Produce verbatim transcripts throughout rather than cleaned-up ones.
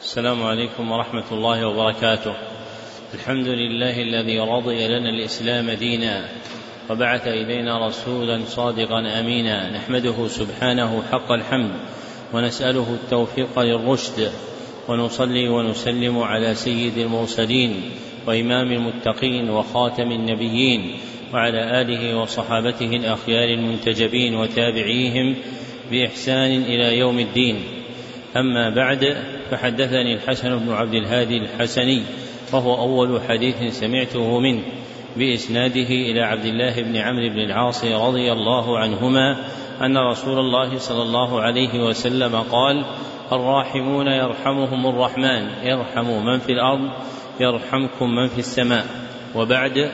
السلام عليكم ورحمة الله وبركاته. الحمد لله الذي رضي لنا الإسلام دينا وبعث إلينا رسولا صادقا أمينا، نحمده سبحانه حق الحمد ونسأله التوفيق للرشد، ونصلي ونسلم على سيد المرسلين وإمام المتقين وخاتم النبيين وعلى آله وصحابته الأخيار المنتجبين وتابعيهم بإحسان إلى يوم الدين. أما بعد، فحدثني الحسن بن عبد الهادي الحسني، وهو أول حديث سمعته منه بإسناده إلى عبد الله بن عمرو بن العاص رضي الله عنهما أن رسول الله صلى الله عليه وسلم قال: الراحمون يرحمهم الرحمن، ارحموا من في الأرض يرحمكم من في السماء. وبعد،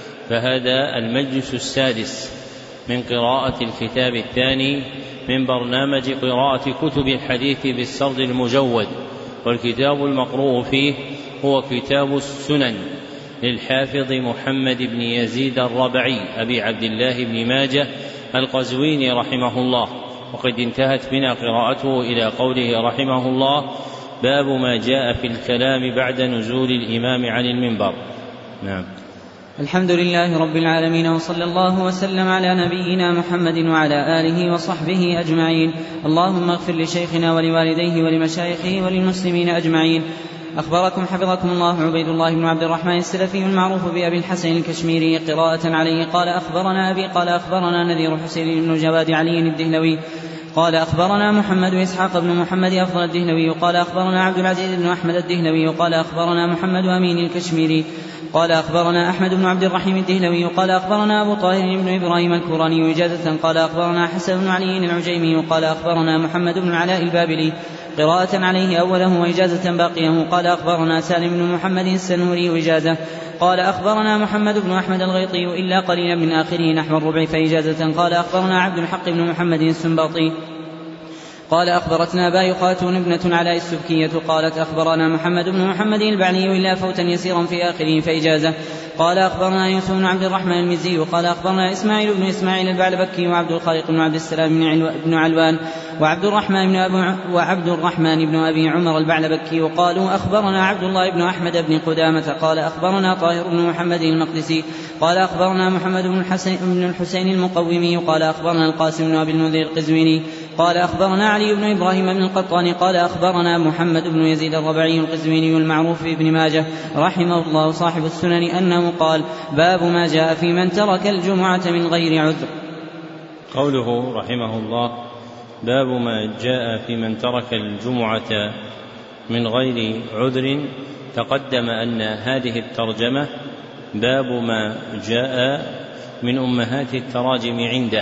فهذا المجلس السادس من قراءة الكتاب الثاني من برنامج قراءة كتب الحديث بالسرد المجود، والكتاب المقروء فيه هو كتاب السنن للحافظ محمد بن يزيد الربعي أبي عبد الله بن ماجه القزويني رحمه الله. وقد انتهت بنا قراءته إلى قوله رحمه الله: باب ما جاء في الكلام بعد نزول الإمام عن المنبر. نعم. الحمد لله رب العالمين، وصلى الله وسلم على نبينا محمد وعلى آله وصحبه أجمعين. اللهم اغفر لشيخنا ولوالديه ولمشايخه وللمسلمين أجمعين. أخبركم حفظكم الله عبيد الله بن عبد الرحمن السلفي المعروف بأبي الحسن الكشميري قراءة عليه قال: أخبرنا أبي قال أخبرنا نذير حسين بن جواد علي الدهلوي قال أخبرنا محمد إسحاق بن محمد أفضل الدهلوي قال أخبرنا عبد العزيز بن أحمد الدهلوي قال أخبرنا محمد أمين الكشميري قال أخبرنا أحمد بن عبد الرحيم الدهلوي قال أخبرنا أبو طاهر بن إبراهيم الكوراني إجازة قال أخبرنا حسن بن علي العجيمي قال أخبرنا محمد بن علاء البابلي قراءة عليه أوله وإجازة باقيه قال أخبرنا سالم بن محمد السنوري إجازة قال أخبرنا محمد بن أحمد الغيطي إلا قليلا من آخره نحو الربع فإجازة قال أخبرنا عبد الحق بن محمد السنباطي قال أخبرتنا باي خاتون ابنة علاء السبكية قالت أخبرنا محمد بن محمد البعني إلا فوتا يسيرا في آخره فإجازة قال أخبرنا يوسف بن عبد الرحمن المزي قال أخبرنا إسماعيل بن إسماعيل البعلبكي وعبد الخالق بن عبد السلام بن علوان وعبد الرحمن بن أبو وعبد الرحمن بن أبي عمر البعلبكي وقالوا أخبرنا عبد الله بن أحمد بن قدامة قال أخبرنا طاهر بن محمد المقدسي قال أخبرنا محمد بن الحسين, بن الحسين المقومي قال أخبرنا القاسم بن أبي النذير القزويني قال أخبرنا علي بن إبراهيم بن القطان قال أخبرنا محمد بن يزيد الربعي القزويني المعروف بابن ماجه رحمه الله صاحب السنن أنه قال: باب ما جاء في من ترك الجمعة من غير عذر. قوله رحمه الله: باب ما جاء في من ترك الجمعة من غير عذر، تقدم أن هذه الترجمة باب ما جاء من أمهات التراجم عنده،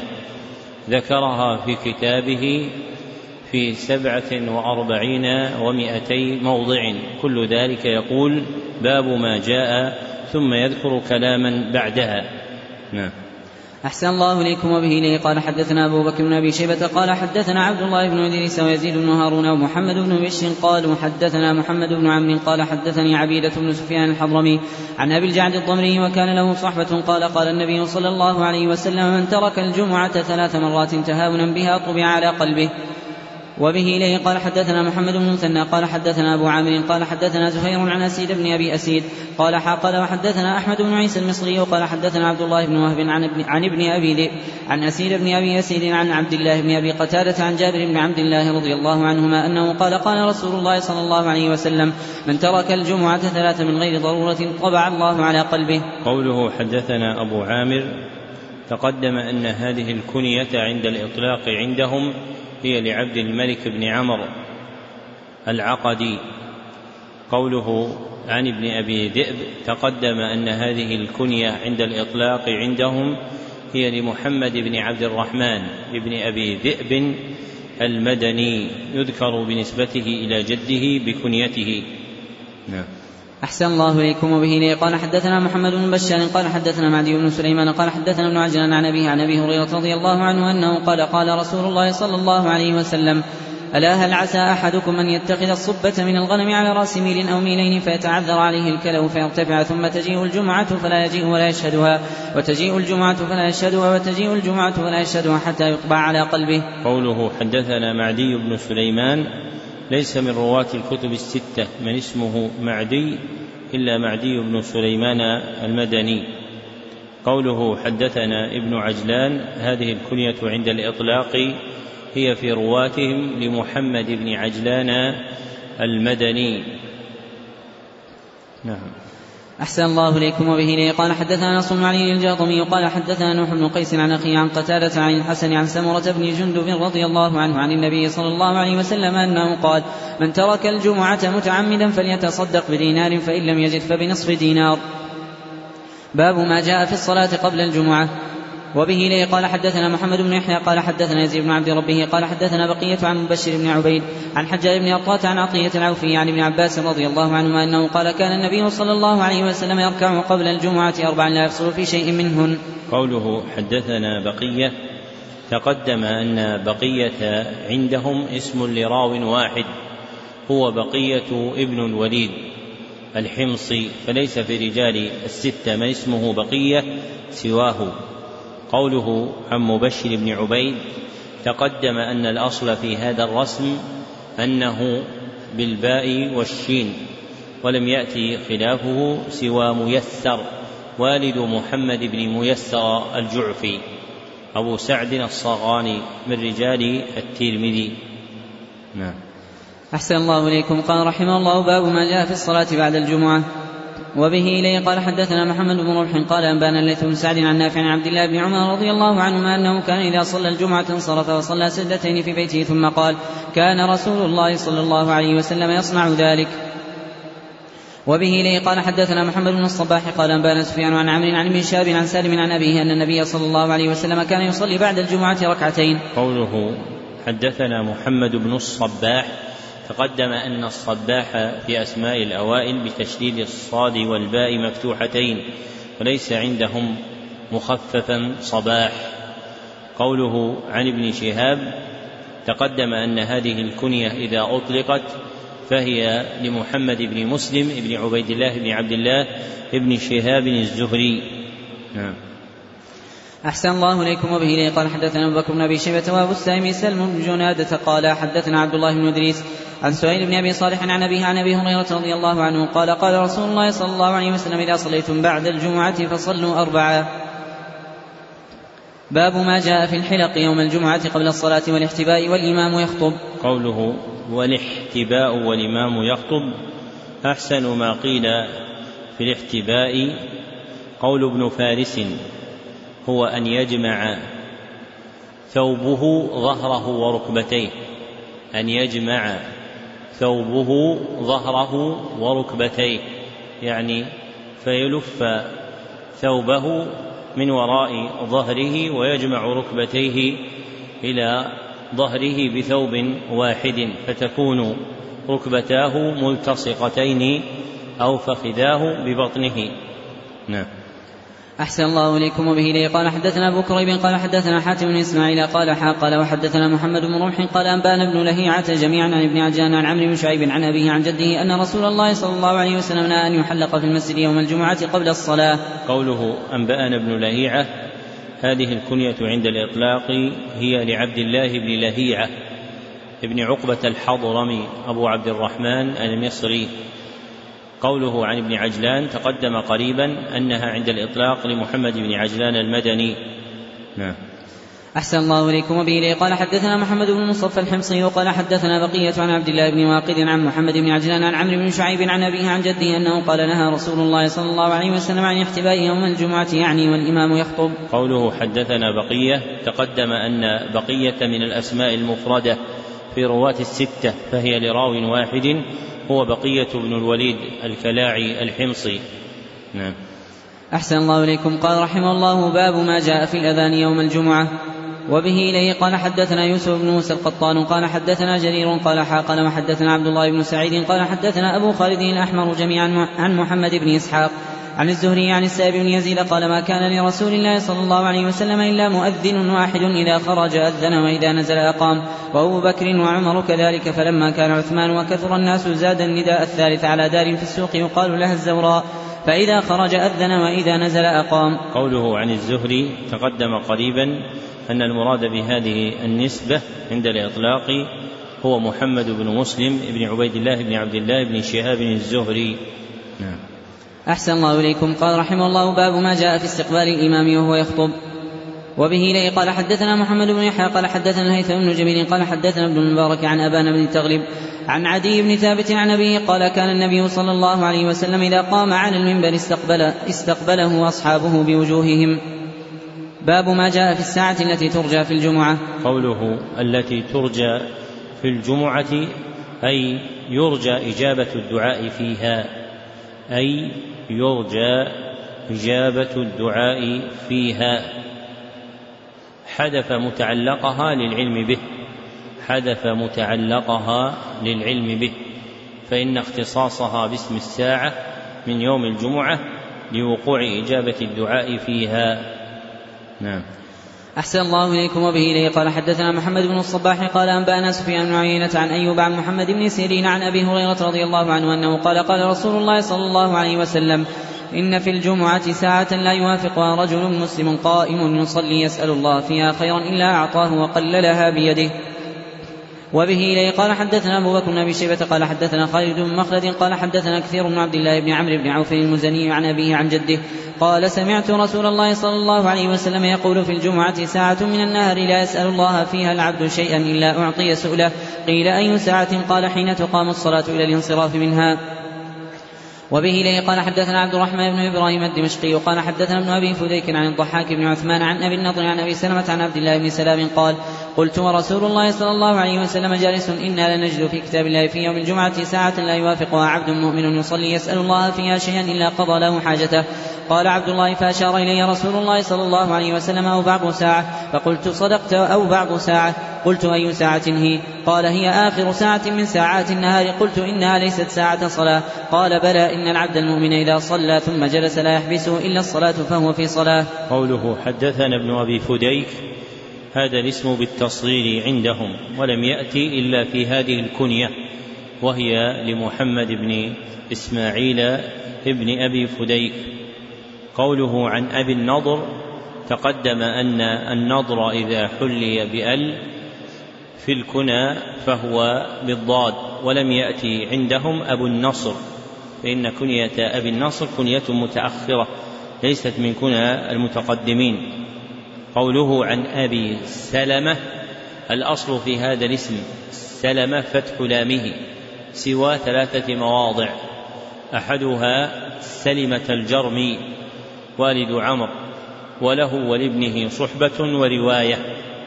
ذكرها في كتابه في سبعة وأربعين ومائتي موضع، كل ذلك يقول باب ما جاء ثم يذكر كلاما بعدها. نعم. أحسن الله إليكم. وبه إليه قال حدثنا أبو بكر بن أبي شيبة قال حدثنا عبد الله بن إدريس ويزيد بن هارون ومحمد بن بشر قالوا حدثنا محمد بن عمرو قال حدثني عبيدة بن سفيان الحضرمي عن أبي الجعد الضمري وكان له صحبة قال قال النبي صلى الله عليه وسلم: من ترك الجمعة ثلاث مرات تهاونا بها طبع على قلبه. وبه إليه قال حدثنا محمد بن مثنى قال حدثنا أبو عامر قال حدثنا زهير عن أسيد بن أبي أسيد قال قال وحدثنا أحمد بن عيسى المصري قال حدثنا عبد الله بن وهب عن ابن, عن ابن أبي ذئب عن أسيد بن أبي أسيد عن عبد الله بن أبي قتادة عن جابر بن عبد الله رضي الله عنهما أنه قال قال رسول الله صلى الله عليه وسلم: من ترك الجمعة ثلاث من غير ضرورة طبع الله على قلبه. قوله حدثنا أبو عامر، تقدم أن هذه الكنية عند الإطلاق عندهم هي لعبد الملك بن عمرو العقدي. قوله عن ابن أبي ذئب، تقدم أن هذه الكنية عند الإطلاق عندهم هي لمحمد بن عبد الرحمن بن أبي ذئب المدني، يذكر بنسبته إلى جده بكنيته. نعم. أحسن الله إليكم. وبه إليه قال حدثنا محمد بن بشار قال حدثنا معدي بن سليمان قال حدثنا ابن عجلان عن أبيه عن أبي هريرة رضي الله عنه أنه قال قال رسول الله صلى الله عليه وسلم: ألا هل عسى أحدكم أن يتخذ الصبة من الغنم على رأس ميل أو ميلين فيتعذر عليه الكلو فيرتفع، ثم تجيء الجمعة فلا يجيء ولا يشهدها، وتجيء الجمعة فلا يشهدها، وتجيء الجمعة فلا يشهدها حتى يطبع على قلبه. قوله حدثنا معدي بن سليمان ليس من رواة الكتب الستة من اسمه معدي إلا معدي بن سليمان المدني. قوله حدثنا ابن عجلان، هذه الكنية عند الإطلاق هي في رواتهم لمحمد بن عجلان المدني. نعم. أحسن الله إليكم. وبه لي قال حدثنا نصر بن علي الجاطمي قال حدثنا نوح بن قيس عن أخيه عن قتادة عن الحسن عن سمرة بن جندب رضي الله عنه عن النبي صلى الله عليه وسلم أنه قال: من ترك الجمعة متعمدا فليتصدق بدينار، فإن لم يجد فبنصف دينار. باب ما جاء في الصلاة قبل الجمعة. وبه لي قال حدثنا محمد بن يحيى قال حدثنا يزيد بن عبد ربه قال حدثنا بقية عن مبشر بن عبيد عن حجاج بن أرطاة عن عطية العوفي عن ابن عباس رضي الله عنهما أنه قال: كان النبي صلى الله عليه وسلم يركع قبل الجمعة أربعا لا يفصل في شيء منهن. قوله حدثنا بقية، تقدم أن بقية عندهم اسم لراو واحد هو بقية ابن الوليد الحمصي، فليس في رجال الستة من اسمه بقية سواه. قوله عن مبشر بن عبيد، تقدم أن الأصل في هذا الرسم أنه بالباء والشين، ولم يأتي خلافه سوى ميسر والد محمد بن ميسر الجعفي أبو سعد الصغاني من رجال الترمذي. نعم. أحسن الله إليكم. قال رحمه الله: باب ما جاء في الصلاة بعد الجمعة. وبه إليه قال حدثنا محمد بن ربح قال أنبانا الليث بن سعد عن نافع عن عبد الله بن عمر رضي الله عنهما أنه كان إذا صلى الجمعة انصرف وصلى سجدتين في بيته ثم قال: كان رسول الله صلى الله عليه وسلم يصنع ذلك. وبه إليه قال حدثنا محمد بن الصباح قال أنبانا سفيان عن عمرو عن ابن شهاب عن سالم عن أبيه أن النبي صلى الله عليه وسلم كان يصلي بعد الجمعة ركعتين. قوله حدثنا محمد بن الصباح، تقدم أن الصباح في أسماء الأوائل بتشديد الصاد والباء مفتوحتين، وليس عندهم مخففا صباح. قوله عن ابن شهاب، تقدم أن هذه الكنية إذا أطلقت فهي لمحمد بن مسلم بن عبيد الله بن عبد الله بن شهاب الزهري. نعم. أحسن الله إليكم. وبه إليه قال حدثنا أبو بكر بن أبي شيبة وأبو السائب سلم بن جنادة قال حدثنا عبد الله بن إدريس عن سهيل بن أبي صالح عن أبيه عن أبي هريرة رضي الله عنه قال: قال رسول الله صلى الله عليه وسلم: إذا صليتم بعد الجمعة فصلوا أربعة. باب ما جاء في الحلق يوم الجمعة قبل الصلاة والاحتباء والإمام يخطب. قوله والاحتباء والإمام يخطب، أحسن ما قيل في الاحتباء قول ابن فارس: هو أن يجمع ثوبه ظهره وركبتيه، أن يجمع ثوبه ظهره وركبتيه، يعني فيلف ثوبه من وراء ظهره ويجمع ركبتيه إلى ظهره بثوب واحد، فتكون ركبتاه ملتصقتين أو فخذاه ببطنه. نعم. أحسن الله إليكم. وبه إليه قال حدثنا أبو كريب قال حدثنا حاتم بن إسماعيل قال قال وحدثنا محمد بن رمح قال أنبانا بن لهيعة جميعا عن ابن عجلان عن عمرو بن شعيب عن أبيه عن جده أن رسول الله صلى الله عليه وسلم نهى أن يحلق في المسجد يوم الجمعة قبل الصلاة. قوله أنبانا بن لهيعة، هذه الكنية عند الإطلاق هي لعبد الله بن لهيعة ابن عقبة الحضرمي أبو عبد الرحمن المصري. قوله عن ابن عجلان تقدم قريبا أنها عند الإطلاق لمحمد بن عجلان المدني. نعم. أحسن الله إليكم. وبه إليه قال حدثنا محمد بن مصطفى الحمصي وقال حدثنا بقية عن عبد الله بن واقد عن محمد بن عجلان عن عمرو بن شعيب عن أبيه عن جده أنه قال نهى رسول الله صلى الله عليه وسلم عن احتباء يوم الجمعة يعني والإمام يخطب. قوله حدثنا بقية، تقدم أن بقية من الأسماء المفردة في رواة الستة، فهي لراو واحد هو بقية بن الوليد الكلاعي الحمصي. نعم. أحسن الله إليكم. قال رحمه الله: باب ما جاء في الأذان يوم الجمعة. وبه إليه قال حدثنا يوسف بن موسى القطان قال حدثنا جرير قال حاقل وحدثنا عبد الله بن سعيد قال حدثنا أبو خالد الأحمر جميعا عن محمد بن إسحاق عن الزهري عن السائب بن يزيد قال ما كان لرسول الله صلى الله عليه وسلم إلا مؤذن واحد إذا خرج أذن وإذا نزل أقام، وأبو بكر وعمر كذلك، فلما كان عثمان وكثر الناس زاد النداء الثالث على دار في السوق يقال لها الزوراء، فإذا خرج أذن وإذا نزل أقام. قوله عن الزهري تقدم قريبا أن المراد بهذه النسبة عند الإطلاق هو محمد بن مسلم بن عبيد الله بن عبد الله بن شهاب الزهري. نعم. أحسن الله إليكم. قال رحمه الله: باب ما جاء في استقبال الإمام وهو يخطب. وبه إليه قال حدثنا محمد بن يحيى قال حدثنا الهيثم بن جميل قال حدثنا ابن المبارك عن أبان بن تغلب عن عدي بن ثابت عن أبيه قال: كان النبي صلى الله عليه وسلم إذا قام على المنبر استقبل استقبله أصحابه بوجوههم. باب ما جاء في الساعة التي ترجى في الجمعة. قوله التي ترجى في الجمعة أي يرجى إجابة الدعاء فيها، أي يرجى إجابة الدعاء فيها. حذف متعلقها للعلم به، حذف متعلقها للعلم به، فإن اختصاصها باسم الساعة من يوم الجمعة لوقوع إجابة الدعاء فيها. نعم. أحسن الله إليكم. وبه إليه قال حدثنا محمد بن الصباح قال أنبأنا سفيان بن عيينة عن أيوب عن محمد بن سيرين عن أبي هريرة رضي الله عنه أنه قال: قال رسول الله صلى الله عليه وسلم: إن في الجمعة ساعة لا يوافقها رجل مسلم قائم يصلي يسأل الله فيها خيرا إلا أعطاه وقللها بيده. وبه إليه قال حدثنا أبو بكر بن أبي شيبة قال حدثنا خالد بن مخلد قال حدثنا كثير بن عبد الله بن عمرو بن عوف المزني عن أبيه عن جده قال: سمعت رسول الله صلى الله عليه وسلم يقول: في الجمعة ساعة من النهر لا يسأل الله فيها العبد شيئا إلا أعطي سؤله. قيل: أي ساعة؟ قال: حين تقام الصلاة إلى الانصراف منها. وبه إليه قال حدثنا عبد الرحمن بن إبراهيم الدمشقي قال حدثنا ابن أبي فديك عن الضحاك بن عثمان عن أبي النضر عن أبي سلمة عن عبد الله بن سلام قال: قلت: ورسول الله صلى الله عليه وسلم جالس إنا لنجد في كتاب الله في يوم الجمعة ساعة لا يوافقها عبد مؤمن يصلي يسأل الله فيها شيئا إلا قضى له حاجته. قال عبد الله: فأشار إلي رسول الله صلى الله عليه وسلم: أو بعض ساعة. فقلت: صدقت، أو بعض ساعة. قلت: أي ساعة هي؟ قال: هي آخر ساعة من ساعات النهار. قلت: إنها ليست ساعة صلاة. قال: بلى، إن العبد المؤمن إذا صلى ثم جلس لا يحبسه إلا الصلاة فهو في صلاة. قوله حدثنا ابن أبي فديك هذا الاسم بالتصغير عندهم، ولم يأتي إلا في هذه الكنية، وهي لمحمد بن إسماعيل ابن أبي فديك. قوله عن أبي النضر تقدم أن النضر إذا حلي بأل في الكنى فهو بالضاد، ولم يأتي عندهم أبو النصر، فإن كنية أبي النصر كنية متأخرة ليست من كنى المتقدمين. قوله عن أبي سلمة الأصل في هذا الاسم سلمة فتح لامه سوى ثلاثة مواضع، أحدها سلمة الجرمي والد عمرو وله ولابنه صحبة ورواية،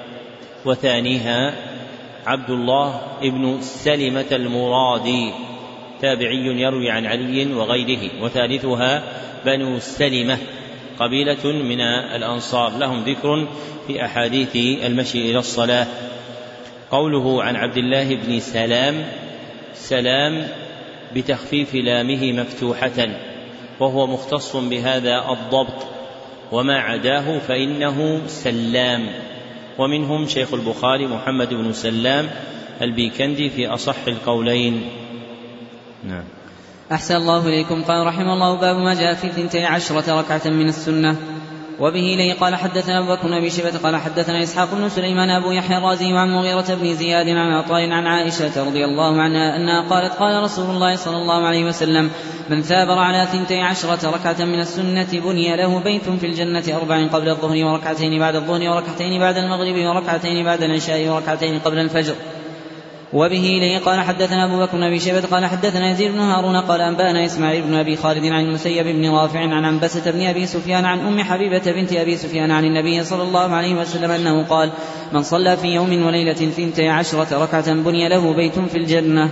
وثانيها عبد الله ابن سلمة المرادي تابعي يروي عن علي وغيره، وثالثها بنو سلمة قبيلة من الأنصار لهم ذكر في أحاديث المشي إلى الصلاة. قوله عن عبد الله بن سلام سلام بتخفيف لامه مفتوحة، وهو مختص بهذا الضبط، وما عداه فإنه سلام. ومنهم شيخ البخاري محمد بن سلام البيكندي في أصح القولين. نعم. أحسن الله إليكم. قال رحمه الله: باب ما جاء في ثنتي عشرة ركعة من السنة. وبه إليه قال حدثنا أبو بكر بن أبي شيبة قال حدثنا إسحاق بن سليمان أبو يحيى الرازي عن مغيرة بن زياد عن عطاء عن عائشة رضي الله عنها أنها قالت: قال رسول الله صلى الله عليه وسلم: من ثابر على ثنتي عشرة ركعة من السنة بني له بيت في الجنة أربع قبل الظهر وركعتين بعد الظهر وركعتين بعد المغرب وركعتين بعد العشاء وركعتين قبل الفجر. وبه إليه قال حدثنا أبو بكر بن أبي شيبة قال حدثنا يزيد بن هارون قال أنبأنا إسماعيل بن أبي خالد عن المسيب بن رافع عن عنبسة بن أبي سفيان عن أم حبيبة بنت أبي سفيان عن النبي صلى الله عليه وسلم أنه قال: من صلى في يوم وليلة ثنتي عشرة ركعة بني له بيت في الجنة.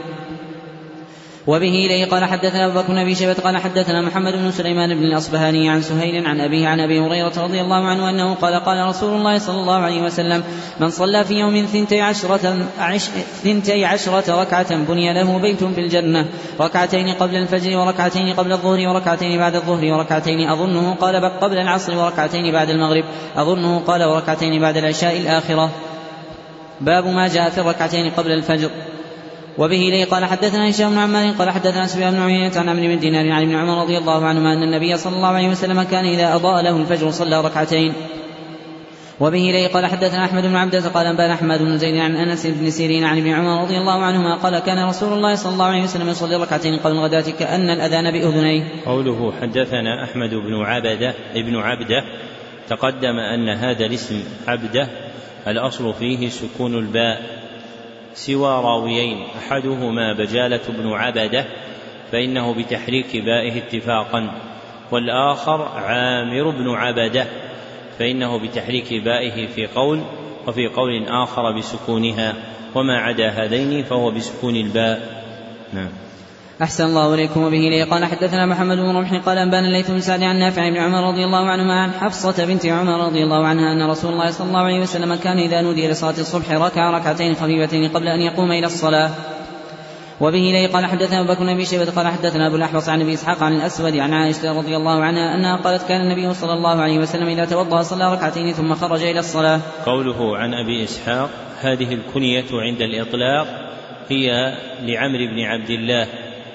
وبه إليه قال حدثنا أبو بكر بن أبي شيبة قال حدثنا محمد بن سليمان بن الأصبهاني عن سهيل عن أبيه عن أبي هريرة رضي الله عنه أنه قال: قال رسول الله صلى الله عليه وسلم: من صلى في يوم ثنتي عشرة, عش ثنتي عشرة ركعة بني له بيت في الجنة، ركعتين قبل الفجر وركعتين قبل الظهر وركعتين بعد الظهر وركعتين أظنه قال قبل العصر وركعتين بعد المغرب أظنه قال وركعتين بعد العشاء الآخرة. باب ما جاء في الركعتين قبل الفجر. وبه إليه قال حدثنا هشام بن عمار قال حدثنا سفيان بن عيينة عن عمرو بن دينار عن ابن عمر رضي الله عنهما أن النبي صلى الله عليه وسلم كان إذا أضاء له الفجر صلى ركعتين. وبه إليه قال حدثنا أحمد بن عبدة قال أنبانا أحمد بن زيد عن أنس بن سيرين عن ابن عمر رضي الله عنهما قال كان رسول الله صلى الله عليه وسلم يصلي ركعتين قبل الغداة كأن الأذان بأذنيه. قوله حدثنا أحمد بن عبدة ابن عبدة تقدم أن هذا الاسم عبدة الأصل فيه سكون الباء سوى راويين أحدهما بجالة بن عبدة فإنه بتحريك بائه اتفاقا، والآخر عامر بن عبدة فإنه بتحريك بائه في قول، وفي قول آخر بسكونها، وما عدا هذين فهو بسكون الباء. نعم. أحسن الله إليكم. وبه لي قال حدثنا محمد بن رمح قال أنبانا الليث بن سعد عن نافع بن عمر رضي الله عنهما عن حفصة بنت عمر رضي الله عنها أن رسول الله صلى الله عليه وسلم كان إذا نودي لصلاة الصبح ركع ركعتين خفيفتين قبل أن يقوم إلى الصلاة. وبه لي قال حدثنا أبو بكر بن أبي شيبة قال حدثنا أبو الأحوص عن أبي إسحاق عن الأسود عن عائشة رضي الله عنها أنها قالت كان النبي صلى الله عليه وسلم إذا توضأ صلى ركعتين ثم خرج إلى الصلاة. قوله عن أبي إسحاق هذه الكنية عند الإطلاق هي لعمرو بن عبد الله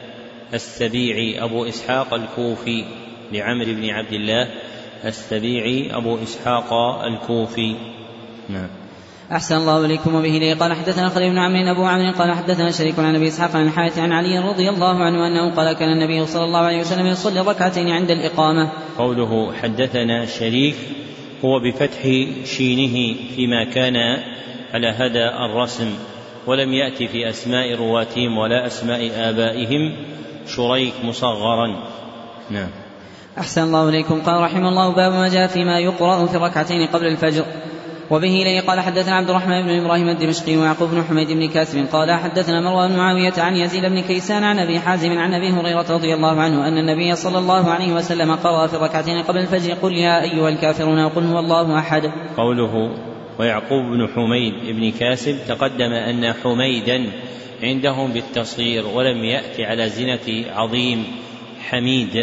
السبيعي أبو إسحاق الكوفي، لعمرو بن عبد الله السبيعي أبو إسحاق الكوفي. نعم. أحسن الله إليكم. وبه لي قال حدثنا خليل بن عمرو أبو عمرو قال حدثنا شريك عن أبي إسحاق عن الحارث عن علي رضي الله عنه أنه قال كان النبي صلى الله عليه وسلم يصلي ركعتين عند الإقامة. قوله حدثنا شريك هو بفتح شينه فيما كان على هذا الرسم، ولم يأتي في أسماء رواتهم ولا أسماء آبائهم شريك مصغرا. نعم. أحسن الله إليكم. قال رحمه الله باب ما جاء فيما يقرأ في الركعتين قبل الفجر. وبه إليه قال حدثنا عبد الرحمن بن إبراهيم الدمشقي ويعقوب بن حميد بن كاسب قال حدثنا مروان بن معاوية عن يزيد بن كيسان عن أبي حازم عن أبي هريرة رضي الله عنه أن النبي صلى الله عليه وسلم قرأ في الركعتين قبل الفجر قل يا أيها الكافرون وقل هو الله أحد. قوله ويعقوب بن حميد بن كاسب تقدم أن حميدا عندهم بالتصغير ولم يأتي على زنة عظيم حميد.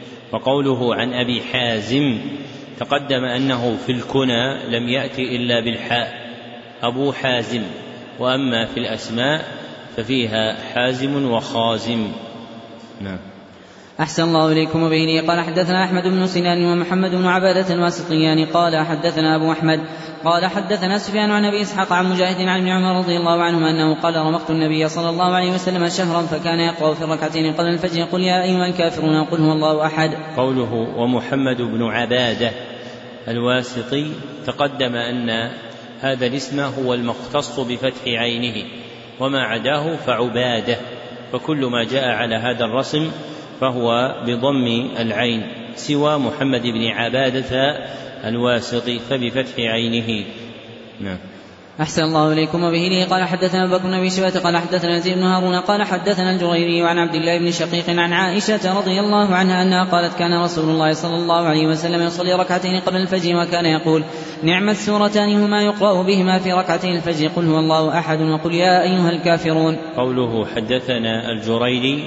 وقوله عن أبي حازم تقدم أنه في الكنى لم يأتي إلا بالحاء أبو حازم، وأما في الأسماء ففيها حازم وخازم. نعم. أحسن الله إليكم. وبه قال حدثنا أحمد بن سنان ومحمد بن عبادة الواسطيان قال حدثنا أبو أحمد قال حدثنا سفيان عن أبي إسحاق عن مجاهد عن ابن عمر رضي الله عنهما أنه قال رمقت النبي صلى الله عليه وسلم شهرا فكان يقرأ في الركعتين قبل الفجر قل يا أيها الكافرون وقل هو الله أحد. قوله ومحمد بن عبادة الواسطي تقدم أن هذا الاسم هو المختص بفتح عينه، وما عداه فعبادة، فكل ما جاء على هذا الرسم فهو بضم العين سوى محمد بن عبادة الواسطي فبفتح عينه. نعم. أحسن الله إليكم. وبه لي قال حدثنا أبو بكر بن أبي شيبة قال حدثنا يزيد بن هارون قال حدثنا الجريري عن عبد الله بن شقيق عن عائشة رضي الله عنها أنها قالت كان رسول الله صلى الله عليه وسلم يصلي ركعتين قبل الفجر وكان يقول نعم السورتان هما يقرأ بهما في ركعتين الفجر قل هو الله أحد وقل يا أيها الكافرون. قوله حدثنا الجريري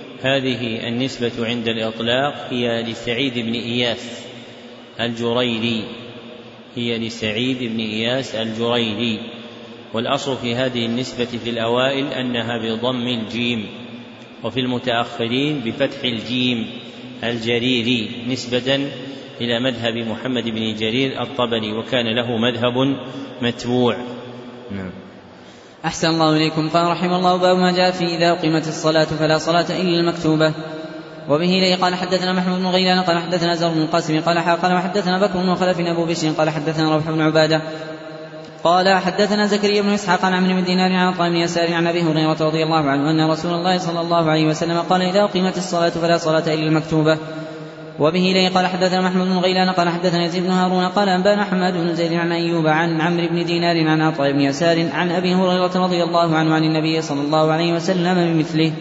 هذه النسبة عند الإطلاق هي لسعيد بن إياس الجريري، هي لسعيد بن إياس الجريري، والأصل في هذه النسبة في الأوائل أنها بضم الجيم، وفي المتأخرين بفتح الجيم الجريري نسبة إلى مذهب محمد بن جرير الطبري، وكان له مذهب متبوع. نعم. أحسن الله إليكم. قال رحمه الله باب ما جاء في إذا أقيمت الصلاة فلا صلاة إلا المكتوبة. وبه لي قال حدثنا محمود بن غيلان قال حدثنا زر بن القاسم قال قال وحدثنا بكر بن خلف أبو بشر قال حدثنا روح بن عبادة قال حدثنا زكريا بن إسحاق عن عمرو بن دينار عن عطاء بن يسار عن أبي هريرة رضي الله عنه أن رسول الله صلى الله عليه وسلم قال إذا أقيمت الصلاة فلا صلاة إلا المكتوبة. وبه لي قال حدثنا محمود بن غيلان قال حدثنا يزيد بن هارون قال أنبانا حماد بن زيد عن أيوب عن عمرو بن دينار عن عطاء بن يسار عن أبي هريرة رضي الله عنه عن النبي صلى الله عليه وسلم بمثله.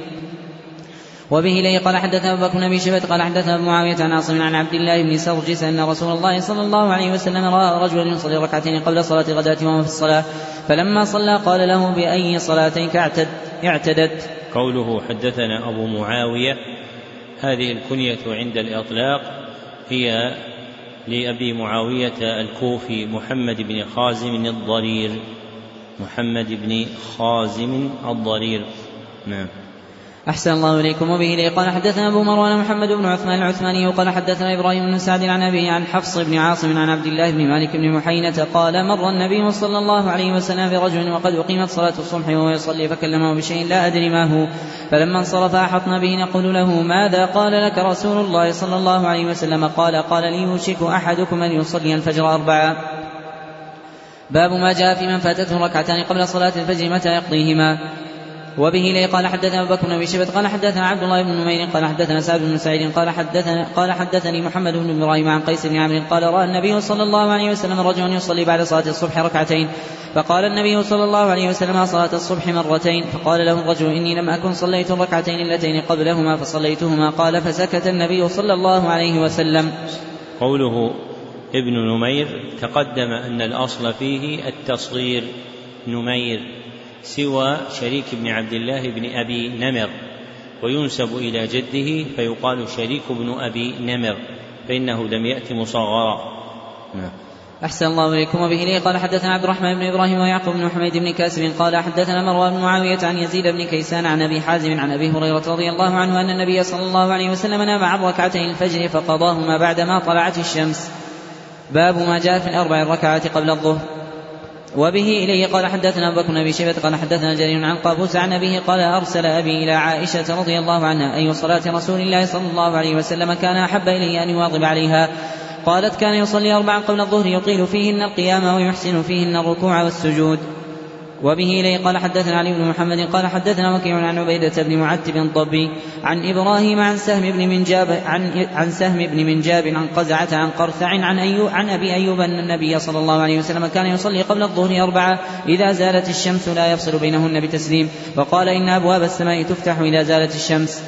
وبه لي قال حدثنا أبو بكر بن أبي شيبة قال حدثنا أبو معاوية عن عاصم عن عبد الله بن سرجس أن رسول الله صلى الله عليه وسلم رأى رجلا يصلي ركعتين قبل صلاة غداة وهو في الصلاة فلما صلى قال له بأي صلاتيك اعتدت. قوله حدثنا أبو معاوية هذه الكنية عند الإطلاق هي لأبي معاوية الكوفي محمد بن خازم الضرير، محمد بن خازم الضرير. نعم. أحسن الله إليكم. وبه لي قال حدثنا أبو مروان محمد بن عثمان العثماني قال حدثنا إبراهيم بن سعد عن أبيه عن حفص بن عاصم عن عبد الله بن مالك بن محينة قال مر النبي صلى الله عليه وسلم برجل وقد أقيمت صلاة الصبح وهو يصلي فكلمه بشيء لا أدري ما هو، فلما انصرف أحطنا به نقول له ماذا قال لك رسول الله صلى الله عليه وسلم؟ قال قال لي يوشك أحدكم أن يصلي الفجر أربعا. باب ما جاء في من فاتته ركعتان قبل صلاة الفجر متى يقضيهما. وبه لي قال حدثنا أبو بكر بن أبي شيبة قال حدثنا عبد الله بن نمير قال حدثنا سعد بن سعيد قال حدثنا قال حدثني محمد بن إبراهيم عن قيس بن عمرو قال رأى النبي صلى الله عليه وسلم رجلا يصلي بعد صلاة الصبح ركعتين، فقال النبي صلى الله عليه وسلم صلاة الصبح مرتين، فقال له الرجل إني لم أكن صليت الركعتين اللتين قبلهما فصليتهما، قال فسكت النبي صلى الله عليه وسلم. قوله ابن نمير تقدم أن الأصل فيه التصغير نمير سوى شريك بن عبد الله بن أبي نمر، وينسب إلى جده فيقال شريك بن أبي نمر فإنه لم يأت مصغرا. أحسن الله إليكم. وبه لي قال حدثنا عبد الرحمن بن إبراهيم ويعقوب بن حميد بن كاسب قال حدثنا مروان بن معاوية عن يزيد بن كيسان عن أبي حازم عن أبي هريرة رضي الله عنه أن النبي صلى الله عليه وسلم نام عن ركعتين الفجر فقضاهما بعدما طلعت الشمس. باب ما جاء في الأربع الركعات قبل الظهر. وبه إليه قال حدثنا أبو بكر بن أبي شيبة قال حدثنا جرير عن قابوس عن أبيه قال أرسل أبي إلى عائشة رضي الله عنها أي صلاة رسول الله صلى الله عليه وسلم كان أحب إليه أن يواظب عليها؟ قالت كان يصلي أربعا قبل الظهر يطيل فيهن القيام ويحسن فيهن الركوع والسجود. وبه إليه قال حدثنا علي بن محمد قال حدثنا وكيع عن عبيدة بن معتب الضبي عن إبراهيم عن سهم بن منجاب عن, عن سهم بن منجاب عن قزعة عن قرثع عن, أيوب عن أبي أيوب أن النبي صلى الله عليه وسلم كان يصلي قبل الظهر أربعة إذا زالت الشمس لا يفصل بينهن بتسليم، وقال إن أبواب السماء تفتح إذا زالت الشمس.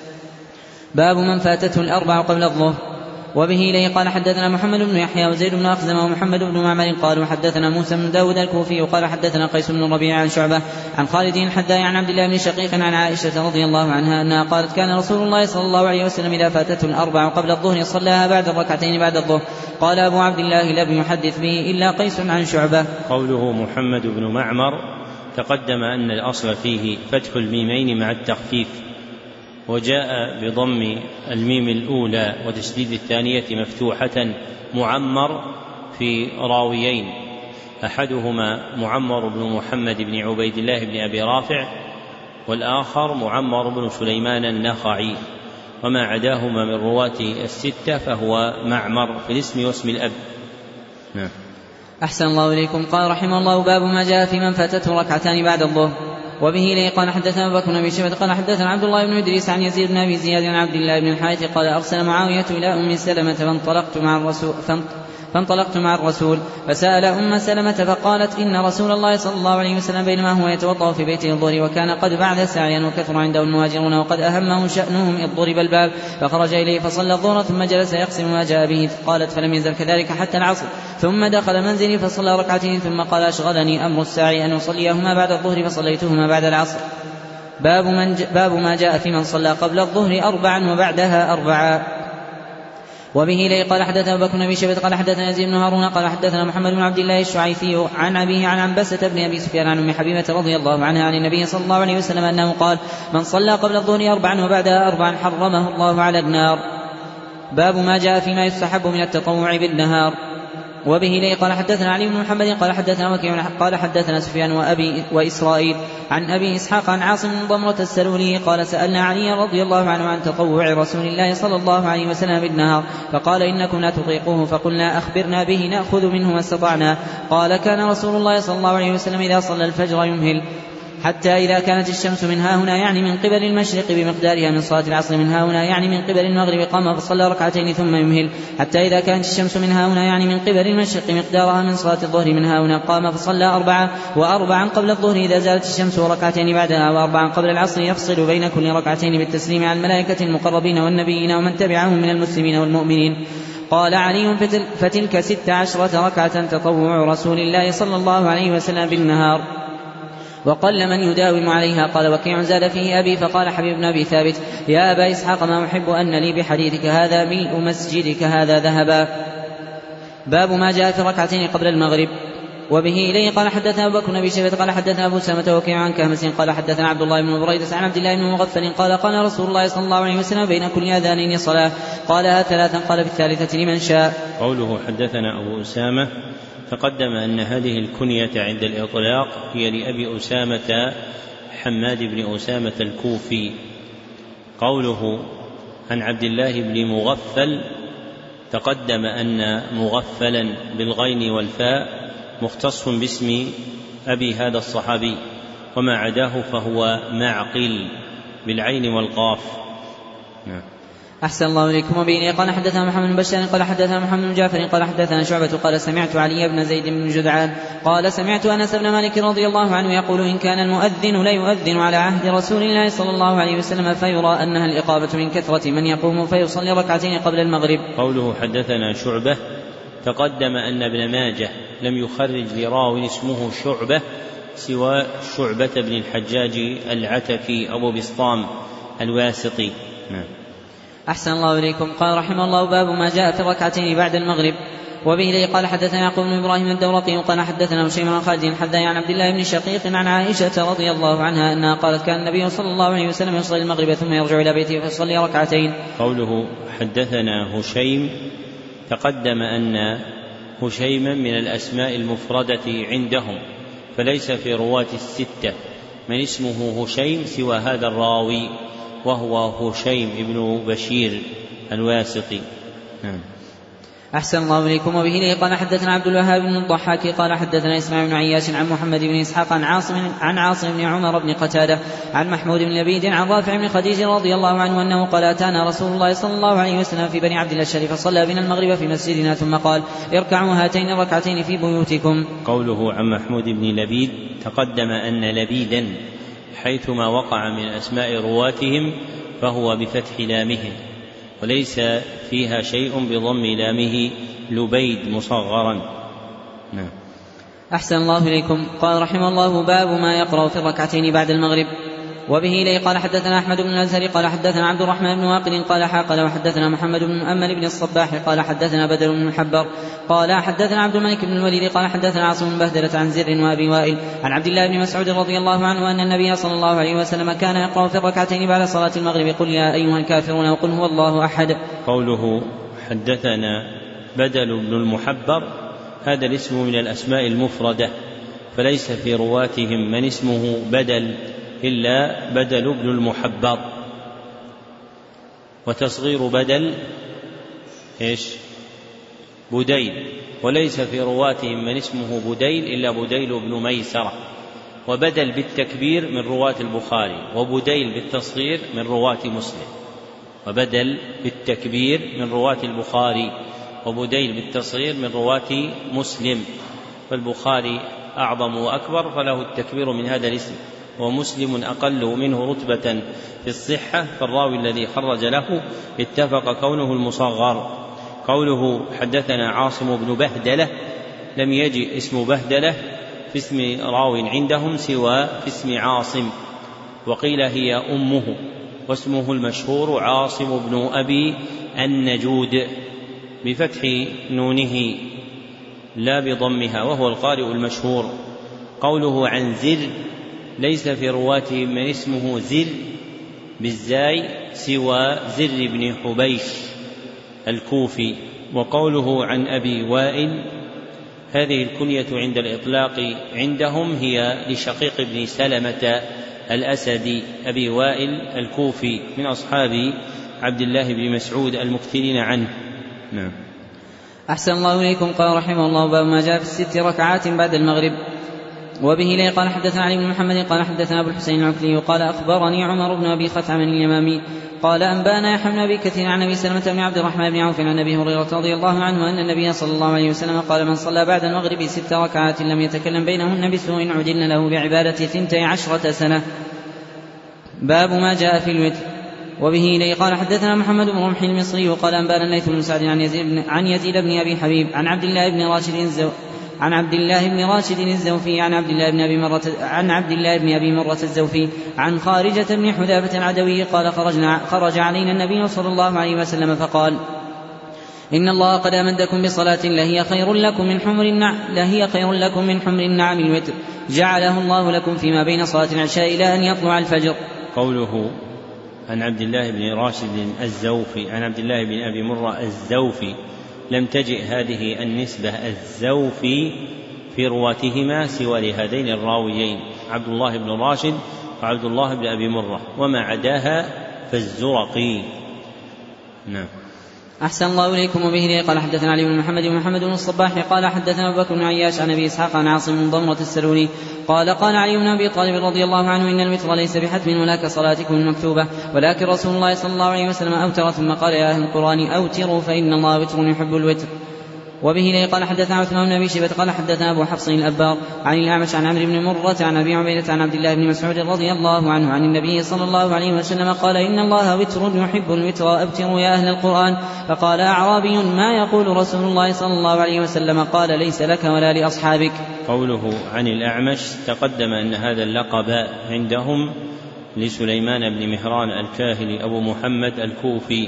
باب من فاتته الأربع قبل الظهر. وبه إليه قال حدثنا محمد بن يحيى وزيد بن أخزم ومحمد بن معمر قالوا حدثنا موسى بن داود الكوفي قال حدثنا قيس بن الربيع عن شعبة عن خالد الحذاء عن عبد الله بن شقيق عن عائشة رضي الله عنها أنها قالت كان رسول الله صلى الله عليه وسلم إذا فاتته الأربع قبل الظهر صلاها بعد الركعتين بعد الظهر. قال أبو عبد الله لم يحدث به إلا قيس عن شعبة. قوله محمد بن معمر تقدم أن الأصل فيه فتح الميمين مع التخفيف، وجاء بضم الميم الأولى وتشديد الثانية مفتوحة معمر في راويين، أحدهما معمر بن محمد بن عبيد الله بن أبي رافع والآخر معمر بن سليمان النخعي، وما عداهما من رواة الستة فهو معمر في الاسم واسم الأب. نعم. أحسن الله إليكم. قال رحمه الله باب ما جاء في من فاتته ركعتان بعد الظهر. وبه إليه قال حدثنا أبو بكر بن أبي شيبة قال حدثنا عبد الله بن إدريس عن يزيد بن أبي زياد عن عبد الله بن الحارث قال أرسل معاوية إلى أم سلمة فانطلقت مع الرسول فانطلقت مع الرسول فسأل أم سلمة فقالت إن رسول الله صلى الله عليه وسلم بينما هو يتوضأ في بيته الظهر وكان قد بعد سعيا وكثر عنده المهاجرون وقد أهمه شأنهم إذ ضرب الباب فخرج إليه فصلى الظهر ثم جلس يقسم ما جاء به. قالت فلم يزل كذلك حتى العصر ثم دخل منزلي فصلى ركعتين ثم قال أشغلني أمر الساعي أن أصليهما بعد الظهر فصليتهما بعد العصر. باب, من ج... باب ما جاء في من صلى قبل الظهر أربعا وبعدها أربعا. وبه إليه قال حدثنا أبو بكر بن أبي شيبة قال حدثنا يزيد بن هارون قال حدثنا محمد بن عبد الله الشعيثي عن أبيه عن عنبسة بن أبي سفيان عن أم حبيبة رضي الله عنها عن النبي صلى الله عليه وسلم أنه قال من صلى قبل الظهر أربعا وبعدها أربعا حرمه الله على النار. باب ما جاء فيما يستحب من التطوع بالنهار. وبه إليه قال حدثنا علي بن محمد قال حدثنا وكيع قال حدثنا سفيان وأبي وإسرائيل عن أبي إسحاق عن عاصم بن ضمرة السلولي قال سألنا علي رضي الله عنه عن تطوع رسول الله صلى الله عليه وسلم بالنهار فقال إنكم لا تطيقوه فقلنا أخبرنا به نأخذ منه ما استطعنا. قال كان رسول الله صلى الله عليه وسلم إذا صلى الفجر يمهل حتى إذا كانت الشمس من ها هنا يعني من قبل المشرق بمقدارها من صلاة العصر من ها هنا يعني من قبل المغرب قام فصلى ركعتين ثم يمهل حتى إذا كانت الشمس من ها هنا يعني من قبل المشرق مقدارها من صلاة الظهر من ها هنا قام فصلى أربعة وأربعا قبل الظهر إذا زالت الشمس وركعتين بعدها وأربعا قبل العصر يفصل بين كل ركعتين بالتسليم على الملائكة المقربين والنبيين ومن تبعهم من المسلمين والمؤمنين. قال علي فتلك ست عشرة ركعة تطوع رسول الله صلى الله عليه وسلم بالنهار وقل من يداوم عليها. قال وكيع زاد فيه أبي فقال حبيب بن أبي ثابت يا أبا إسحاق ما أحب أن لي بحديثك هذا ملء مسجدك هذا ذهبا. باب ما جاء في ركعتين قبل المغرب. وبه إليه قال حدثنا أبو بكر بن أبي شيبة قال حدثنا أبو سامة وكيع عن كهمس قال حدثنا عبد الله بن بريدة عن عبد الله بن مغفل قال قال رسول الله صلى الله عليه وسلم بين كل أذانين صلاة قالها ثلاثا قال في الثالثة لمن شاء. قوله حدثنا أبو أسامة تقدم أن هذه الكنية عند الإطلاق هي لأبي أسامة حماد بن أسامة الكوفي. قوله عن عبد الله بن مغفل تقدم أن مغفلا بالغين والفاء مختص باسم أبي هذا الصحابي، وما عداه فهو معقل بالعين والقاف. نعم. أحسن الله إليكم. وبه قال حدثنا محمد بن بشار قال حدثنا محمد بن جعفر قال حدثنا شعبة قال سمعت علي بن زيد بن جدعان قال سمعت أنس بن مالك رضي الله عنه يقول إن كان المؤذن لا يؤذن على عهد رسول الله صلى الله عليه وسلم فيرى أنها الإقامة من كثرة من يقوم فيصلي ركعتين قبل المغرب. قوله حدثنا شعبة تقدم أن ابن ماجه لم يخرج لراو اسمه شعبة سوى شعبة بن الحجاج العتكي أبو بسطام الواسطي. نعم. أحسن الله إليكم. قال رحمه الله باب ما جاء في الركعتين بعد المغرب. وبه إليه قال حدثنا يعقوب بن إبراهيم الدورقي قال حدثنا هشيم بن خالد حدثنا عن عبد الله بن شقيق عن عائشة رضي الله عنها أنها قالت كان النبي صلى الله عليه وسلم يصلي المغرب ثم يرجع إلى بيته فيصلي ركعتين. قوله حدثنا هشيم تقدم أن هشيما من الأسماء المفردة عندهم، فليس في رواة الستة من اسمه هشيم سوى هذا الراوي وهو هشيم ابن بشير الواسطي. نعم. أحسن الله إليكم. وبه إليه قال حدثنا عبد الوهاب بن الضحاك قال حدثنا إسماعيل بن عياش عن محمد بن إسحاق عن عاصم عن عاصم بن عمر بن قتادة عن محمود بن لبيد عن رافع بن خديج رضي الله عنه أنه قال أتانا رسول الله صلى الله عليه وسلم في بني عبد الأشهر فصلى بنا المغرب في مسجدنا ثم قال اركعوا هاتين الركعتين في بيوتكم. قوله عن محمود بن لبيد تقدم أن لبيدا حيثما وقع من أسماء رواتهم فهو بفتح لامهم، وليس فيها شيء بضم لامه لبيد مصغرا. نعم. أحسن الله إليكم. قال رحمه الله باب ما يقرأ في الركعتين بعد المغرب. وبه إليه قال حدثنا أحمد بن الأزهري قال حدثنا عبد الرحمن بن واقد قال حاقل وحدثنا محمد بن مؤمل بن الصباح قال حدثنا بدر بن محبر قال حدثنا عبد الملك بن الوليد قال حدثنا عاصم بن بهدلة عن زر وأبي وائل عن عبد الله بن مسعود رضي الله عنه أن النبي صلى الله عليه وسلم كان يقرأ في الركعتين بعد صلاة المغرب قل يا أيها الكافرون وقل هو الله أحد. قوله حدثنا بدل بن المحبر هذا الاسم من الأسماء المفردة، فليس في رواتهم من اسمه بدل إلا بدل بن المحبر، وتصغير بدل إيش بديل، وليس في رواتهم من اسمه بديل إلا بديل بن ميسرة، وبدل بالتكبير من رواة البخاري، وبديل بالتصغير من رواة مسلم، وبدل بالتكبير من رواة البخاري وبديل بالتصغير من رواة مسلم، فالبخاري أعظم وأكبر فله التكبير من هذا الاسم، ومسلم أقل منه رتبة في الصحة، فالراوي الذي خرج له اتفق كونه المصغر. قوله حدثنا عاصم بن بهدلة لم يجي اسم بهدلة في اسم راو عندهم سوى في اسم عاصم، وقيل هي أمه، واسمه المشهور عاصم بن أبي النجود بفتح نونه لا بضمها، وهو القارئ المشهور. قوله عن زر ليس في رواته من اسمه زر بالزاي سوى زر بن حبيش الكوفي. وقوله عن أبي وائل هذه الكنية عند الإطلاق عندهم هي لشقيق بن سلمة الأسدي أبي وائل الكوفي من أصحاب عبد الله بن مسعود المكثرين عنه. نعم. أحسن الله إليكم. قال رحمه الله باب ما جاء في الست ركعات بعد المغرب. وبه إليه قال حدثنا علي بن محمد قال حدثنا أبو الحسين العكلي قال أخبرني عمر بن أبي خثعم اليمامي قال أنبانا يحيى بن أبي كثير عن أبي سلمة بن عبد الرحمن بن عوف عن أبي هريرة رضي الله عنه أن النبي صلى الله عليه وسلم قال من صلى بعد المغرب ست ركعات لم يتكلم بينهن بسوء عجلن له بعبادة ثنتي عشرة سنة. باب ما جاء في الوتر. وبه إليه قال حدثنا محمد بن رمح المصري وقال أنبانا الليث بن سعد عن يزيد بن, عن يزيد بن أبي حبيب عن عبد الله بن راشد الزو عن عبد الله بن راشد الزوفي عن عبد الله بن أبي مرة عن عبد الله بن أبي مرة الزوفي عن خارجة بن حذافة العدوي قال خرجنا خرج علينا النبي صلى الله عليه وسلم فقال إن الله قد أمدكم بصلاة لهي خير لكم من حمر النعم لهي خير لكم من حمر النعم الوتر جعله الله لكم فيما بين صلاة العشاء إلى أن يطلع الفجر. قوله عن عبد الله بن راشد الزوفي عن عبد الله بن أبي مرة الزوفي لم تجئ هذه النسبة الزوفي في رواتهما سوى لهذين الراويين عبد الله بن راشد وعبد الله بن أبي مرة، وما عداها فالزرقي. نعم. أحسن الله إليكم. وبه قال حدثنا علي بن محمد ومحمد بن الصباح قال حدثنا أبو بكر بن عياش عن أبي إسحاق عن عاصم بن ضمرة السلولي قال قال علي بن أبي طالب رضي الله عنه إن الوتر ليس بحتم ولا كصلاتكم المكتوبة، ولكن رسول الله صلى الله عليه وسلم أوتر ثم قال يا أهل القرآن أوتروا فإن الله وتر يحب الوتر. وبه قال حدثنا عثمان بن أبي شيبة قال حدثنا أبو حفص الأبار عن الأعمش عن عمرو بن مرة عن أبي عبيدة عن عبد الله بن مسعود رضي الله عنه عن النبي صلى الله عليه وسلم قال إن الله وتر يحب الوتر أبتروا يا أهل القرآن. فقال أعرابي ما يقول رسول الله صلى الله عليه وسلم؟ قال ليس لك ولا لأصحابك. قوله عن الأعمش تقدم أن هذا اللقب عندهم لسليمان بن مهران الكاهلي أبو محمد الكوفي.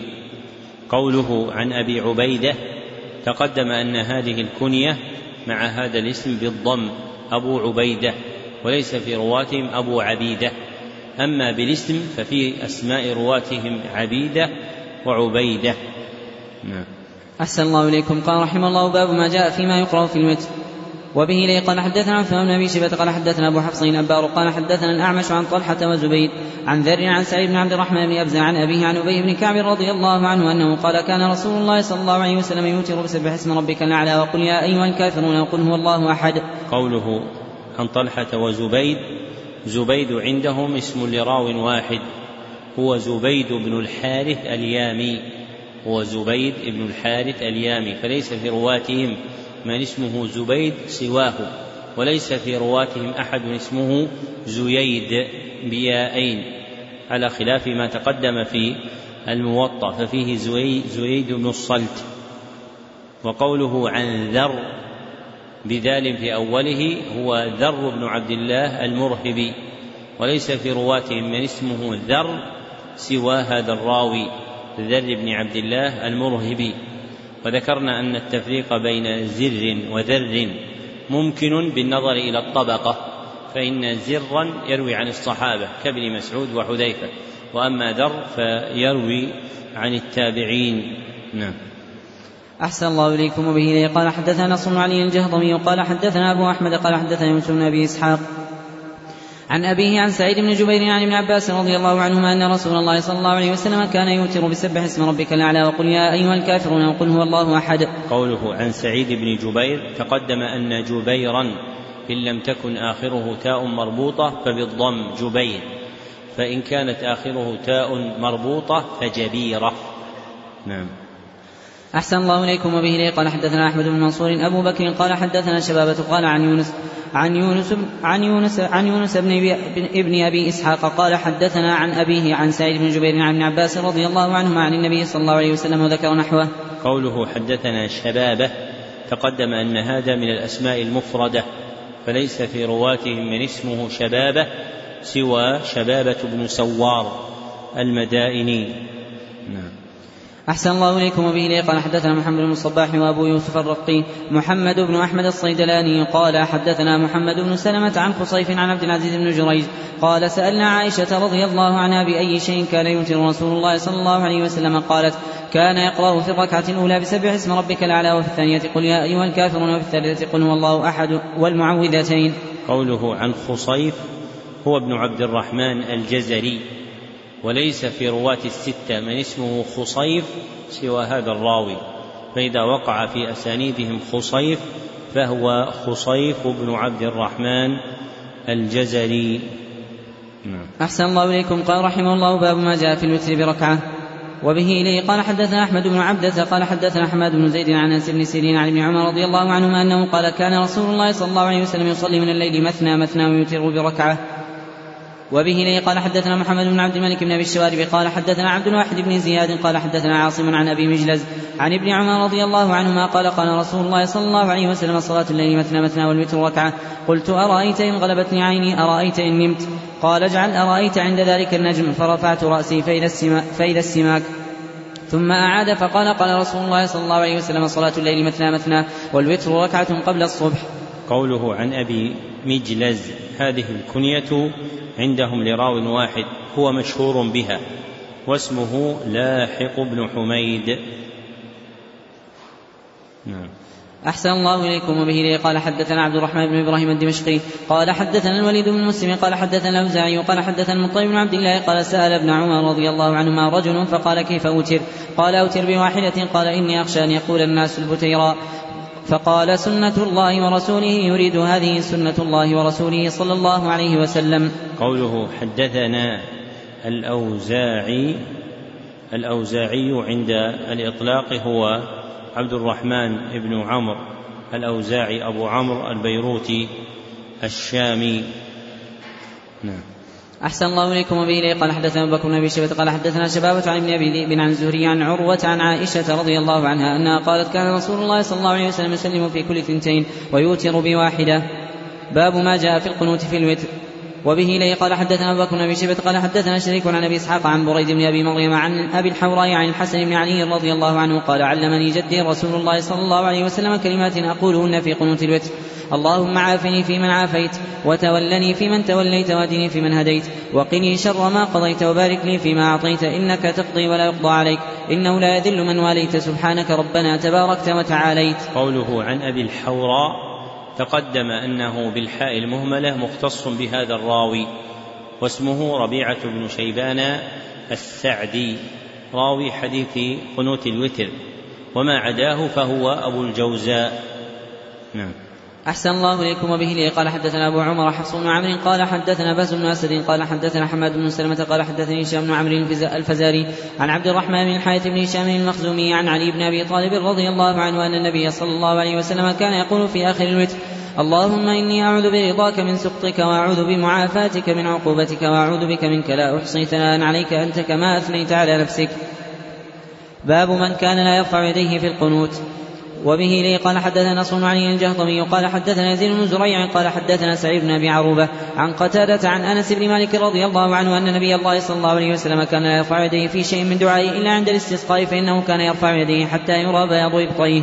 قوله عن أبي عبيدة تقدم أن هذه الكنية مع هذا الاسم بالضم أبو عبيدة، وليس في رواتهم أبو عبيدة. أما بالاسم ففي أسماء رواتهم عبيدة وعبيدة. نعم. أحسن الله إليكم. قال رحمه الله باب ما جاء فيما يقرأ في الوتر. وبه لي قال حدثنا عثمان بن أبي شيبة قال حدثنا أبو حفص الأبار قال حدثنا الأعمش عن طلحة وزبيد عن ذر عن سعيد بن عبد الرحمن بن أبزة عن أبيه عن أبي بن كعب رضي الله عنه أنه قال كان رسول الله صلى الله عليه وسلم يوتر بسبح اسم ربك الأعلى وقل يا أيها الكافرون وقل هو الله أحد. قوله عن طلحة وزبيد، زبيد عندهم اسم لراو واحد هو زبيد بن الحارث اليامي، هو زبيد بن الحارث اليامي، فليس في رواتهم من اسمه زبيد سواه، وليس في رواتهم أحد اسمه زييد بياءين على خلاف ما تقدم في الموطأ ففيه زييد بن الصلت. وقوله عن ذر بذال في أوله هو ذر بن عبد الله المرهبي، وليس في رواتهم من اسمه ذر سوى هذا الراوي ذر بن عبد الله المرهبي. وذكرنا أن التفريق بين زر وذر ممكن بالنظر إلى الطبقة، فإن زرا يروي عن الصحابة كابن مسعود وحذيفة، وأما ذر فيروي عن التابعين. نعم. أحسن الله إليكم. وبه قال حدثنا نصر بن علي الجهضمي قال حدثنا أبو أحمد قال حدثنا يونس بن أبي إسحاق عن أبيه عن سعيد بن جبير عن ابن عباس رضي الله عنهما أن رسول الله صلى الله عليه وسلم كان يوتر بسبح اسم ربك الأعلى وقل يا أيها الكافرون وقل هو الله أحد. قوله عن سعيد بن جبير تقدم أن جبيرا إن لم تكن آخره تاء مربوطة فبالضم جبير، فإن كانت آخره تاء مربوطة فجبيرة. نعم. أحسن الله إليكم. وبه قال حدثنا أحمد بن منصور أبو بكر قال حدثنا شبابة قال عن يونس عن يونس عن يونس عن يونس بن ابن أبي إسحاق قال حدثنا عن أبيه عن سعيد بن جبير عن ابن عباس رضي الله عنهما عن النبي صلى الله عليه وسلم وذكر نحوه. قوله حدثنا شبابة تقدم أن هذا من الأسماء المفردة، فليس في رواتهم من اسمه شبابة سوى شبابة بن سوار المدائني. نعم. أحسن الله إليكم. وبه قال حدثنا محمد بن الصباح وأبو يوسف الرقي محمد بن أحمد الصيدلاني قال حدثنا محمد بن سلمة عن خصيف عن عبد العزيز بن جريج قال سألنا عائشة رضي الله عنها بأي شيء كان يوتر رسول الله صلى الله عليه وسلم؟ قالت كان يقرأ في الركعة الأولى بسبح اسم ربك الأعلى وفي الثانية قل يا أيها الكافرون وفي الثالثة قل هو الله أحد والمعوذتين. قوله عن خصيف هو ابن عبد الرحمن الجزري، وليس في رواة الستة من اسمه خصيف سوى هذا الراوي، فإذا وقع في أسانيدهم خصيف فهو خصيف بن عبد الرحمن الجزري. نعم. أحسن الله إليكم. قال رحمه الله باب ما جاء في الوتر بركعة. وبه إليه قال حدثنا أحمد بن عبدة قال حدثنا حماد بن زيد عن أنس بن سيرين عن ابن عمر رضي الله عنهما أنه قال كان رسول الله صلى الله عليه وسلم يصلي من الليل مثنى مثنى ويوتر بركعة. وبه إليه قال حدثنا محمد بن عبد الملك بن أبي الشوارب قال حدثنا عبد الواحد بن زياد قال حدثنا عاصم عن أبي مجلز عن ابن عمر رضي الله عنهما قال قال رسول الله صلى الله عليه وسلم صلاة الليل مثنى مثنى والوتر ركعة. قلت أرأيت إن غلبتني عيني أرأيت إن نمت؟ قال اجعل أرأيت عند ذلك النجم. فرفعت رأسي فإذا السماك, فإذا السماك ثم أعاد فقال قال رسول الله صلى الله عليه وسلم صلاة الليل مثنى مثنى والوتر ركعة قبل الصبح. قوله عن أبي مجلز هذه الكنية عندهم لراو واحد هو مشهور بها واسمه لاحق بن حميد. نعم. أحسن الله إليكم. وبه لي قال حدثنا عبد الرحمن بن إبراهيم الدمشقي قال حدثنا الوليد بن مسلم قال حدثنا الأوزاعي قال حدثنا المطيب بن عبد الله قال سأل ابن عمر رضي الله عنهما رجل فقال كيف أوتر؟ قال أوتر بواحدة. قال إني أخشى أن يقول الناس البتيراء. فقال سنة الله ورسوله يريد هذه سنة الله ورسوله صلى الله عليه وسلم. قوله حدثنا الأوزاعي الأوزاعي عند الإطلاق هو عبد الرحمن بن عمرو الأوزاعي أبو عمرو البيروتي الشامي. نعم. أحسن الله إليكم. وبه لي قال حدثنا أبو بكر بن أبي شيبة قال حدثنا شبابة عن ابن أبي ذئب عن الزهري عن عروة عن عائشة رضي الله عنها أنها قالت كان رسول الله صلى الله عليه وسلم يسلم في كل ثنتين ويوتر بواحدة. باب ما جاء في القنوت في الوتر. وبه لي قال حدثنا أبو بكر بن أبي شيبة قال حدثنا شريك عن أبي إسحاق عن بريد بن أبي مريم عن أبي الحوراء عن الحسن بن علي رضي الله عنه قال علمني جدي رسول الله صلى الله عليه وسلم كلمات أقولهن في قنوت الوتر: اللهم عافني فيمن عافيت، وتولني فيمن توليت، وهدني فيمن هديت، وقني شر ما قضيت، وبارك لي فيما أعطيت، إنك تقضي ولا يقضى عليك، إنه لا يذل من واليت، سبحانك ربنا تباركت وتعاليت. قوله عن أبي الحوراء تقدم أنه بالحاء المهملة مختص بهذا الراوي، واسمه ربيعة بن شيبان السعدي راوي حديث قنوت الوتر، وما عداه فهو أبو الجوزاء. نعم. أحسن الله إليكم. وبه لي قال حدثنا أبو عمر حفص بن عمرو قال حدثنا باز بن أسد قال حدثنا حماد بن سلمة قال حدثني هشام بن عمرو الفزاري عن عبد الرحمن بن الحارث بن هشام المخزومي عن علي بن أبي طالب رضي الله عنه أن النبي صلى الله عليه وسلم كان يقول في آخر الوتر: اللهم إني أعوذ برضاك من سخطك، وأعوذ بمعافاتك من عقوبتك، وأعوذ بك منك لا أحصي ثناء عليك أنت كما أثنيت على نفسك. باب من كان لا يرفع يديه في القنوت. وبه لي قال حدثنا نصر بن علي الجهضمي قال حدثنا يزيد بن زريع قال حدثنا سعيد بن أبي عروبة عن قتادة عن أنس بن مالك رضي الله عنه أن نبي الله صلى الله عليه وسلم كان لا يرفع يديه في شيء من دعائه إلا عند الاستسقاء، فإنه كان يرفع يديه حتى يرى بياض إبطيه.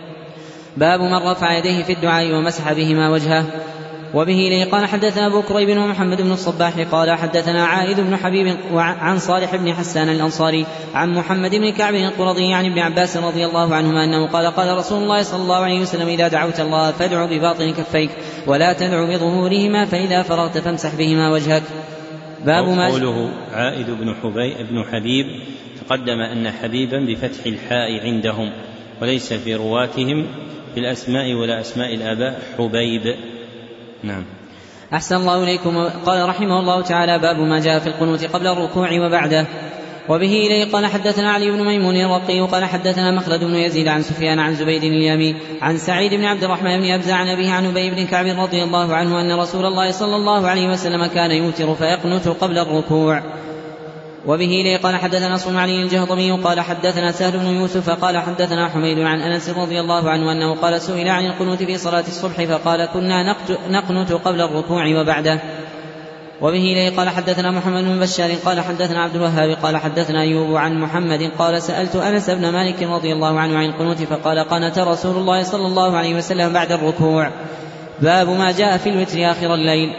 باب من رفع يديه في الدعاء ومسح بهما وجهه. وبه لي قال حدثنا أبو كريب ومحمد بن الصباح قال حدثنا عائد بن حبيب عن صالح بن حسان الأنصاري عن محمد بن كعب القرظي عن ابن عباس رضي الله عنهما أنه قال قال رسول الله صلى الله عليه وسلم: إذا دعوت الله فادع بباطن كفيك ولا تدع بظهورهما، فإذا فرغت فامسح بهما وجهك. باب ما قوله عائد بن, بن حبيب تقدم أن حبيبا بفتح الحاء عندهم، وليس في رواتهم في الأسماء ولا أسماء الآباء حبيب. نعم. أحسن الله إليكم. قال رحمه الله تعالى: باب ما جاء في القنوت قبل الركوع وبعده. وبه إليه قال حدثنا علي بن ميمون الرقي قال حدثنا مخلد بن يزيد عن سفيان عن زبيد اليامي عن سعيد بن عبد الرحمن بن أبزة عن أبيه عن أبي بن كعب رضي الله عنه أن رسول الله صلى الله عليه وسلم كان يوتر فيقنت قبل الركوع. وبه لي قال حدثنا نصر بن علي الجهضمي قال حدثنا سهل بن يوسف قال حدثنا حميد عن أنس رضي الله عنه أنه قال: سئل عن القنوت في صلاة الصبح فقال: كنا نقنت قبل الركوع وبعده. وبه لي قال حدثنا محمد بن بشار قال حدثنا عبد الوهاب قال حدثنا أيوب عن محمد قال: سألت أنس بن مالك رضي الله عنه عن القنوت فقال: قنت رسول الله صلى الله عليه وسلم بعد الركوع. باب ما جاء في الوتر آخر الليل.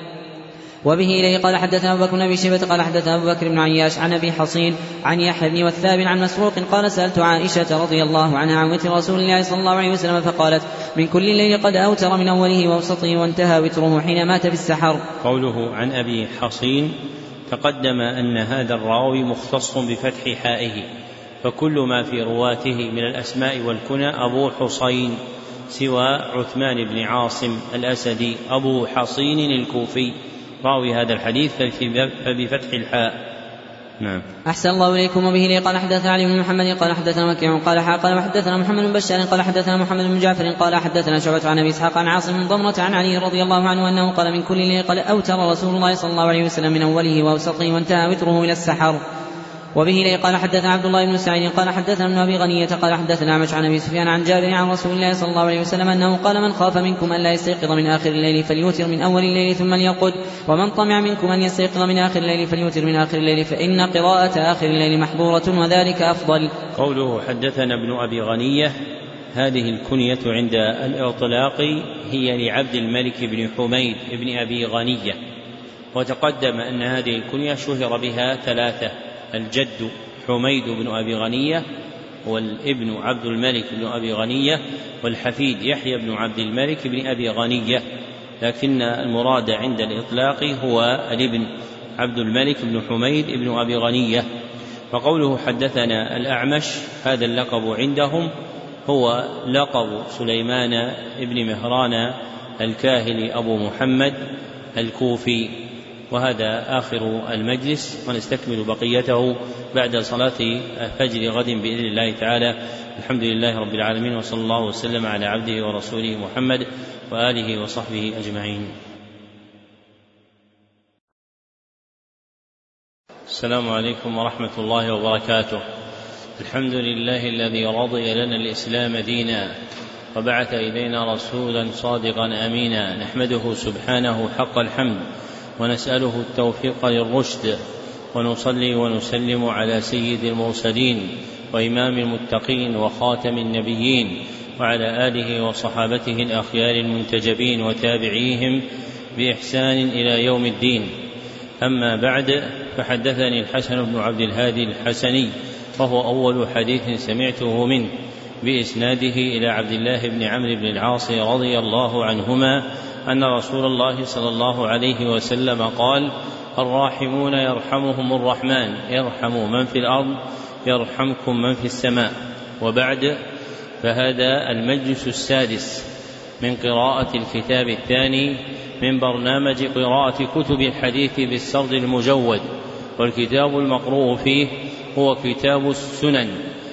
وبه إليه قال حدثنا أبو بكر بن أبي شيبة قال حدثنا أبو بكر بن عياش عن أبي حصين عن يحيى بن وثاب عن مسروق قال: سألت عائشة رضي الله عنها عن وتر رسول الله صلى الله عليه وسلم فقالت: من كل الليل قد أوتر من أوله ووسطه وانتهى وتره حين مات في السحر. قوله عن أبي حصين تقدم أن هذا الراوي مختص بفتح حائه، فكل ما في رواته من الأسماء والكنى أبو حصين سوى عثمان بن عاصم الأسدي أبو حصين الكوفي راوي هذا الحديث فبفتح الحاء. نعم. أحسن الله إليكم. وبه لي قال حدثنا علي بن محمد قال حدثنا وكيع قال قال وحدثنا محمد بن بشار قال حدثنا محمد بن جعفر قال حدثنا شعبة عن أبي إسحاق عن عاصم بن ضمرة عن علي رضي الله عنه أنه قال: من كل ليل قد أوتر رسول الله صلى الله عليه وسلم من أوله وأوسطه وانتهى وتره إلى السحر. وبه إليه قال حدثنا عبد الله بن سعيد قال حدثنا ابن أبي غنية قال حدثنا أعمش عن أبي سفيان عن جابر عن رسول الله صلى الله عليه وسلم أنه قال من خاف منكم أن لا يستيقظ من آخر الليل فليوتر من أول الليل ثم ليرقد ومن طمع منكم أن يستيقظ من آخر الليل فليوتر من آخر الليل فإن قراءة آخر الليل محظورة وذلك أفضل. قوله حدثنا ابن أبي غنية، هذه الكنية عند الإطلاق هي لعبد الملك بن حميد بن أبي غنية، وتقدم أن هذه الكنية شهر بها ثلاثة: الجد حميد بن أبي غنية، والابن عبد الملك بن أبي غنية، والحفيد يحيى بن عبد الملك بن أبي غنية، لكن المراد عند الإطلاق هو الابن عبد الملك بن حميد بن أبي غنية. فقوله حدثنا الأعمش، هذا اللقب عندهم هو لقب سليمان بن مهران الكاهلي أبو محمد الكوفي. وهذا آخر المجلس، ونستكمل بقيته بعد صلاة فجر غد بإذن الله تعالى. الحمد لله رب العالمين، وصلى الله وسلم على عبده ورسوله محمد وآله وصحبه أجمعين. السلام عليكم ورحمة الله وبركاته. الحمد لله الذي رضي لنا الإسلام دينا وبعث إلينا رسولا صادقا أمينا، نحمده سبحانه حق الحمد ونسأله التوفيق للرشد، ونصلي ونسلم على سيد المرسلين وإمام المتقين وخاتم النبيين وعلى آله وصحابته الأخيار المنتجبين وتابعيهم بإحسان إلى يوم الدين. أما بعد، فحدثني الحسن بن عبد الهادي الحسني، وهو أول حديث سمعته منه بإسناده إلى عبد الله بن عمرو بن العاص رضي الله عنهما أن رسول الله صلى الله عليه وسلم قال: الراحمون يرحمهم الرحمن، يرحم من في الأرض يرحمكم من في السماء. وبعد، فهذا المجلس السادس من قراءة الكتاب الثاني من برنامج قراءة كتب الحديث بالسرد المجود، والكتاب المقروء فيه هو كتاب السنن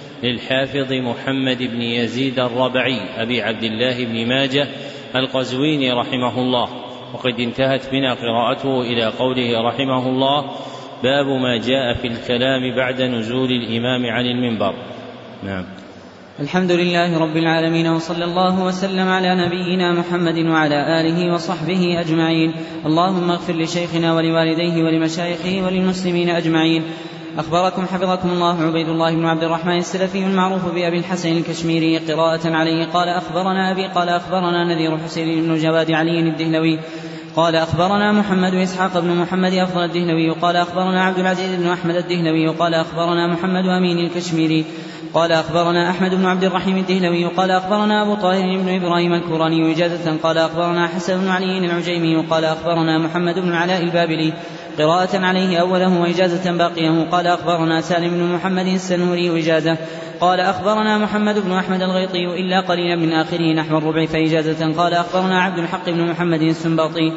للحافظ محمد بن يزيد الربعي أبي عبد الله بن ماجه القزويني رحمه الله. وقد انتهت بنا قراءته إلى قوله رحمه الله: باب ما جاء في الكلام بعد نزول الإمام عن المنبر. نعم. الحمد لله رب العالمين، وصلى الله وسلم على نبينا محمد وعلى آله وصحبه أجمعين. اللهم اغفر لشيخنا ولوالديه ولمشايخه وللمسلمين أجمعين. أخبركم حفظكم الله عبيد الله بن عبد الرحمن السلفي المعروف بأبي الحسن الكشميري قراءة عليه قال: أخبرنا أبي قال أخبرنا نذير حسين بن جواد علي الدهلوي قال أخبرنا محمد إسحاق بن محمد أفضل الدهلوي قال أخبرنا عبد العزيز بن أحمد الدهلوي قال أخبرنا محمد أمين الكشميري قال أخبرنا أحمد بن عبد الرحيم الدهلوي قال أخبرنا أبو طاهر بن إبراهيم الكوراني إجازة قال أخبرنا حسن بن علي العجيمي قال أخبرنا محمد بن علاء البابلي قراءة عليه أوله وإجازة باقيه قال أخبرنا سالم بن محمد السنوري إجازة قال أخبرنا محمد بن أحمد الغيطي إلا قليلا من آخره نحو الربع فإجازة قال أخبرنا عبد الحق بن محمد السنباطي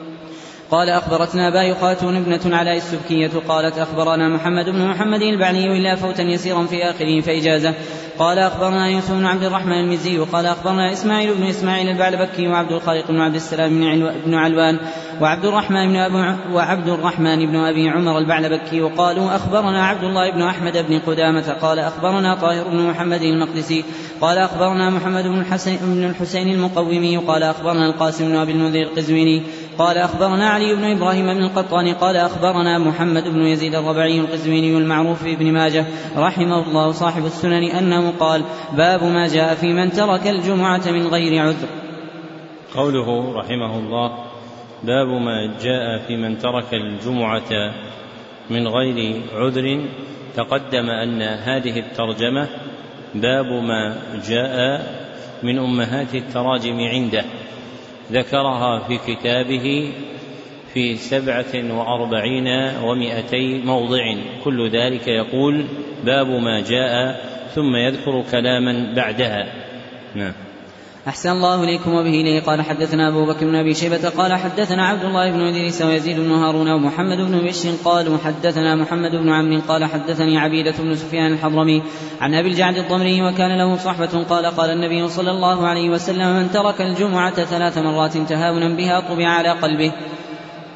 قال أخبرتنا باي خاتون ابنة علاء السبكية قالت أخبرنا محمد بن محمد البعني إلا فوتا يسيرا في آخره فإجازة قال أخبرنا يوسف بن عبد الرحمن المزي قال أخبرنا إسماعيل بن إسماعيل البعلبكي وعبد الخالق بن عبد السلام بن علوان وعبد الرحمن بن أبي وعبد الرحمن بن أبي عمر البعلبكي وقالوا أخبرنا عبد الله بن أحمد بن قدامة قال أخبرنا طاهر بن محمد المقدسي قال أخبرنا محمد بن الحسين, بن الحسين المقومي قال أخبرنا القاسم بن أبي المنذر القزويني قال أخبرنا علي بن إبراهيم بن القطان قال أخبرنا محمد بن يزيد الربعي القزويني المعروف بابن ماجه رحمه الله صاحب السنن أنه قال: باب ما جاء في من ترك الجمعة من غير عذر. قوله رحمه الله: باب ما جاء في من ترك الجمعة من غير عذر. تقدم أن هذه الترجمة باب ما جاء من أمهات التراجم عنده، ذكرها في كتابه في سبعة وأربعين ومائتي موضع، كل ذلك يقول باب ما جاء ثم يذكر كلاما بعدها. نعم. أحسن الله إليكم. وبه إليه قال حدثنا أبو بكر بن أبي شيبة قال حدثنا عبد الله بن إدريس ويزيد بن هارون ومحمد بن بشر قالوا حدثنا محمد بن عمرو قال حدثني عبيدة بن سفيان الحضرمي عن أبي الجعد الضمري وكان له صحبة قال قال النبي صلى الله عليه وسلم: من ترك الجمعة ثلاث مرات تهاونا بها طبع على قلبه.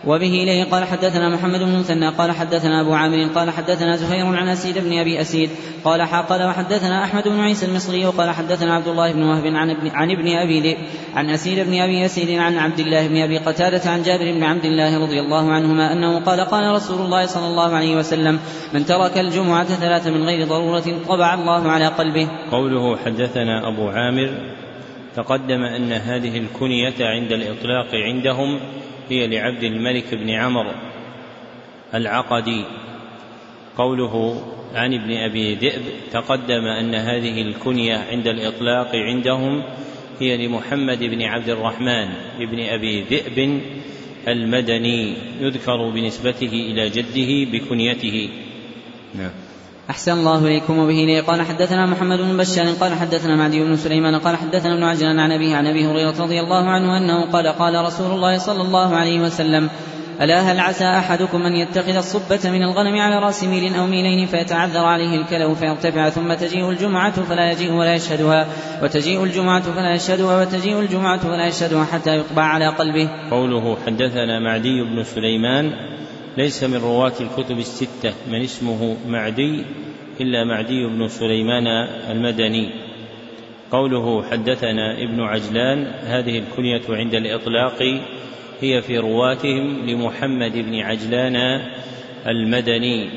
وبه إليه قال حدثنا محمد بن المثنى قال حدثنا أبو عامر قال حدثنا زهير عن أسيد بن أبي أسيد قال قال وحدثنا أحمد بن عيسى المصري قال حدثنا عبد الله بن وهب عن ابن, عن ابن أبي ذئب عن أسيد بن أبي أسيد عن عبد الله بن أبي قتادة عن جابر بن عبد الله رضي الله عنهما أنه قال قال رسول الله صلى الله عليه وسلم من ترك الجمعة ثلاث من غير ضرورة طبع الله على قلبه. قوله حدثنا أبو عامر تقدم أن هذه الكنية عند الإطلاق عندهم هي لعبد الملك بن عمرو العقدي. قوله عن ابن أبي ذئب تقدم أن هذه الكنية عند الإطلاق عندهم هي لمحمد بن عبد الرحمن بن أبي ذئب المدني يذكر بنسبته إلى جده بكنيته. نعم. أحسن الله إليكم. وبه لي قال حدثنا محمد بن بشار قال حدثنا معدي بن سليمان قال حدثنا ابن عجلان عن أبيه عن أبي هريرة رضي الله عنه أنه قال قال رسول الله صلى الله عليه وسلم ألا هل عسى أحدكم أن يتخذ الصبة من الغنم على رأس ميل أو ميلين فيتعذر عليه الكلو فيرتفع ثم تجيء الجمعة فلا يجيء ولا يشهدها وتجيء الجمعة فلا يشهدها وتجيء الجمعة فلا يشهدها حتى يطبع على قلبه. قوله حدثنا معدي بن سليمان ليس من رواة الكتب الستة من اسمه معدي إلا معدي بن سليمان المدني. قوله حدثنا ابن عجلان هذه الكنية عند الإطلاق هي في رواتهم لمحمد بن عجلان المدني.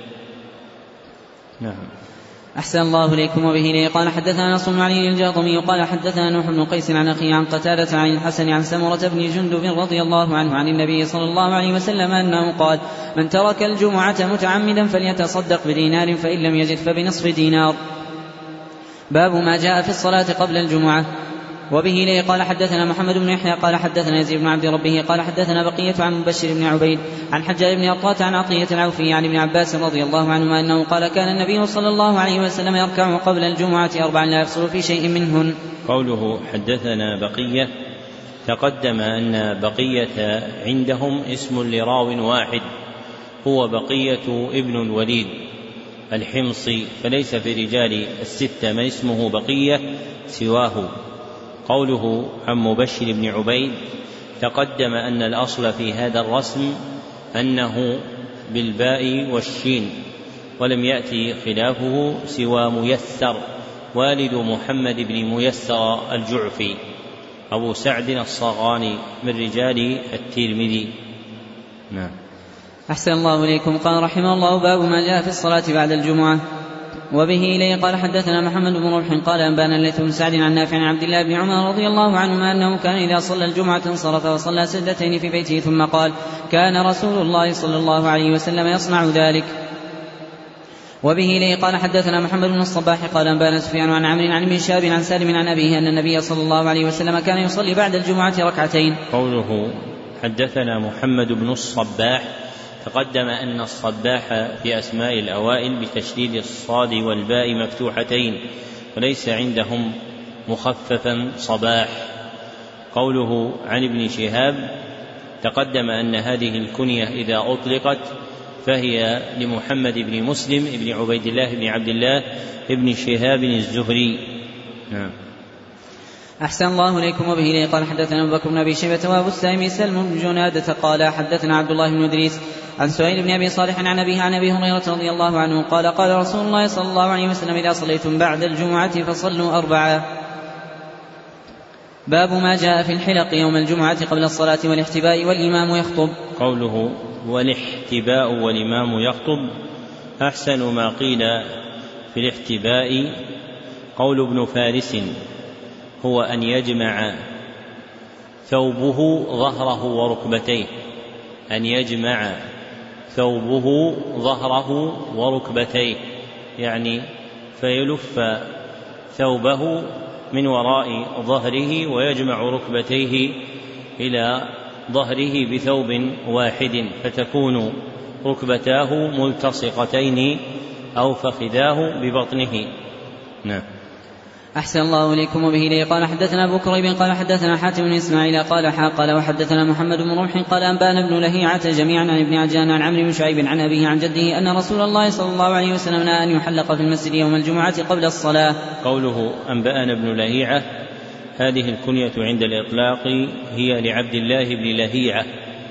نعم. أحسن الله إليكم. وبه لي قال حدثنا نصر بن علي الجاضمي قال حدثنا نوح بن قيس عن أخيه عن قتادة عن الحسن عن سمرة بن جندب رضي الله عنه عن النبي صلى الله عليه وسلم أنه قال من ترك الجمعة متعمدا فليتصدق بدينار فإن لم يجد فبنصف دينار. باب ما جاء في الصلاة قبل الجمعة. وبه لي قال حدثنا محمد بن يحيى قال حدثنا يزيد بن عبد ربه قال حدثنا بقية عن مبشر بن عبيد عن حجاج بن أرطاة عن عطية العوفي عن ابن عباس رضي الله عنهما أنه قال كان النبي صلى الله عليه وسلم يركع قبل الجمعة أربعا لا يفصل في شيء منهن. قوله حدثنا بقية تقدم أن بقية عندهم اسم لراو واحد هو بقية ابن الوليد الحمصي فليس في رجال الستة من اسمه بقية سواه. قوله عن مبشر بن عبيد تقدم أن الأصل في هذا الرسم أنه بالباء والشين ولم يأتي خلافه سوى ميسر والد محمد بن ميسر الجعفي أبو سعد الصغاني من رجال الترمذي. نعم. أحسن الله إليكم. قال رحمه الله باب ما جاء في الصلاة بعد الجمعة. وبه إليه قال حدثنا محمد بن رمح قال أنبانا الليث بن سعد عن نافع عن عبد الله بن عمر رضي الله عنهما أنه كان إذا صلى الجمعة انصرف وصلى سجدتين في بيته ثم قال كان رسول الله صلى الله عليه وسلم يصنع ذلك. وبه إليه قال حدثنا محمد بن الصباح قال أنبانا سفيان عن عمرو عن ابن شهاب عن سالم عن أبيه أن النبي صلى الله عليه وسلم كان يصلي بعد الجمعة ركعتين. قوله حدثنا محمد بن الصباح تقدم أن الصباح في أسماء الأوائل بتشديد الصاد والباء مفتوحتين وليس عندهم مخففا صباح. قوله عن ابن شهاب تقدم أن هذه الكنية إذا أطلقت فهي لمحمد بن مسلم بن عبيد الله بن عبد الله بن شهاب الزهري. نعم. أحسن الله إليكم. وبه إليه قال حدثنا أبو بكر بن أبي شيبة وأبو السائب سلم بن جنادة قال حدثنا عبد الله بن إدريس عن سهيل بن أبي صالح عن أبيه عن أبي هريرة رضي الله عنه قال قال رسول الله صلى الله عليه وسلم إذا صليتم بعد الجمعة فصلوا أربعة. باب ما جاء في الحلق يوم الجمعة قبل الصلاة والاحتباء والإمام يخطب. قوله والاحتباء والإمام يخطب أحسن ما قيل في الاحتباء قول ابن فارس هو أن يجمع ثوبه ظهره وركبتيه أن يجمع ثوبه ظهره وركبتيه يعني فيلف ثوبه من وراء ظهره ويجمع ركبتيه إلى ظهره بثوب واحد فتكون ركبتاه ملتصقتين أو فخذاه ببطنه. نعم. أحسن الله إليكم. وبه إليه قال حدثنا أبو كريب قال حدثنا حاتم بن إسماعيل قال قال وحدثنا محمد بن رمح قال أنبانا ابن لهيعة جميعا عن ابن عجلان عن عمرو بن شعيب عن أبيه عن جده أن رسول الله صلى الله عليه وسلم نهى أن يحلق في المسجد يوم الجمعة قبل الصلاة. قوله أنبانا ابن لهيعة هذه الكنية عند الإطلاق هي لعبد الله بن لهيعة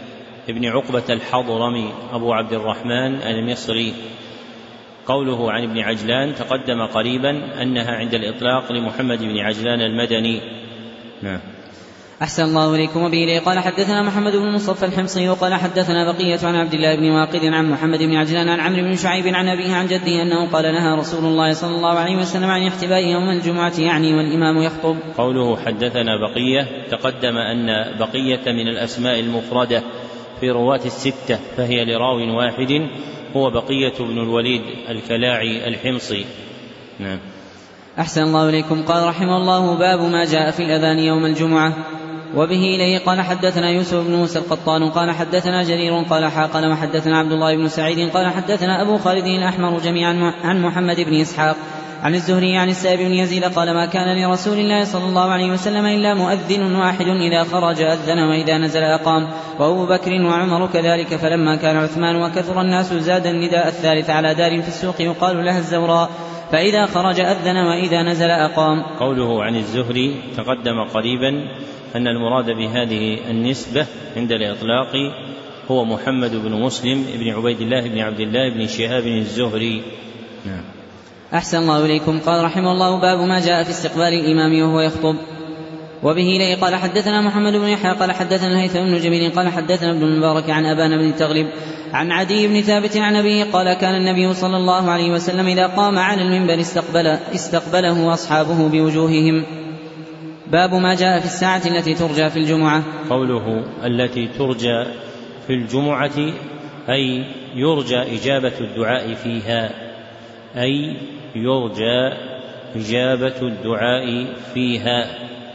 بن عقبة الحضرمي أبو عبد الرحمن المصري. قوله عن ابن عجلان تقدم قريبا أنها عند الإطلاق لمحمد بن عجلان المدني. نعم. أحسن الله إليكم. وبه قال حدثنا محمد بن مصطفى الحمصي وقال حدثنا بقية عن عبد الله بن واقد عن محمد بن عجلان عن عمرو بن شعيب عن أبيه عن جده أنه قال نهى رسول الله صلى الله عليه وسلم عن احتباء يوم الجمعة يعني والإمام يخطب. قوله حدثنا بقية تقدم أن بقية من الأسماء المفردة في رواة الستة فهي لراو واحد هو بقية بن الوليد الكلاعي الحمصي. نعم. أحسن الله إليكم. قال رحمه الله باب ما جاء في الأذان يوم الجمعة. وبه إليه قال حدثنا يوسف بن موسى القطان قال حدثنا جرير قال حاقل وحدثنا عبد الله بن سعيد قال حدثنا أبو خالد الأحمر جميعا عن محمد بن إسحاق عن الزهري عن السائب بن يزيد قال ما كان لرسول الله صلى الله عليه وسلم إلا مؤذن واحد إذا خرج أذن وإذا نزل أقام وأبو بكر وعمر كذلك فلما كان عثمان وكثر الناس زاد النداء الثالث على دار في السوق يقال لها الزوراء فإذا خرج أذن وإذا نزل أقام. قوله عن الزهري تقدم قريبا أن المراد بهذه النسبة عند الإطلاق هو محمد بن مسلم بن عبيد الله بن عبد الله بن شهاب الزهري. نعم. أحسن الله إليكم. قال رحمه الله باب ما جاء في استقبال الإمام وهو يخطب. وبه إليه قال حدثنا محمد بن يحيى قال حدثنا الهيثم بن جميل قال حدثنا ابن المبارك عن أبان بن تغلب عن عدي بن ثابت عن أبيه قال كان النبي صلى الله عليه وسلم إذا قام على المنبر استقبل استقبله أصحابه بوجوههم. باب ما جاء في الساعة التي ترجى في الجمعة. قوله التي ترجى في الجمعة أي يرجى إجابة الدعاء فيها أي يرجى إجابة الدعاء فيها.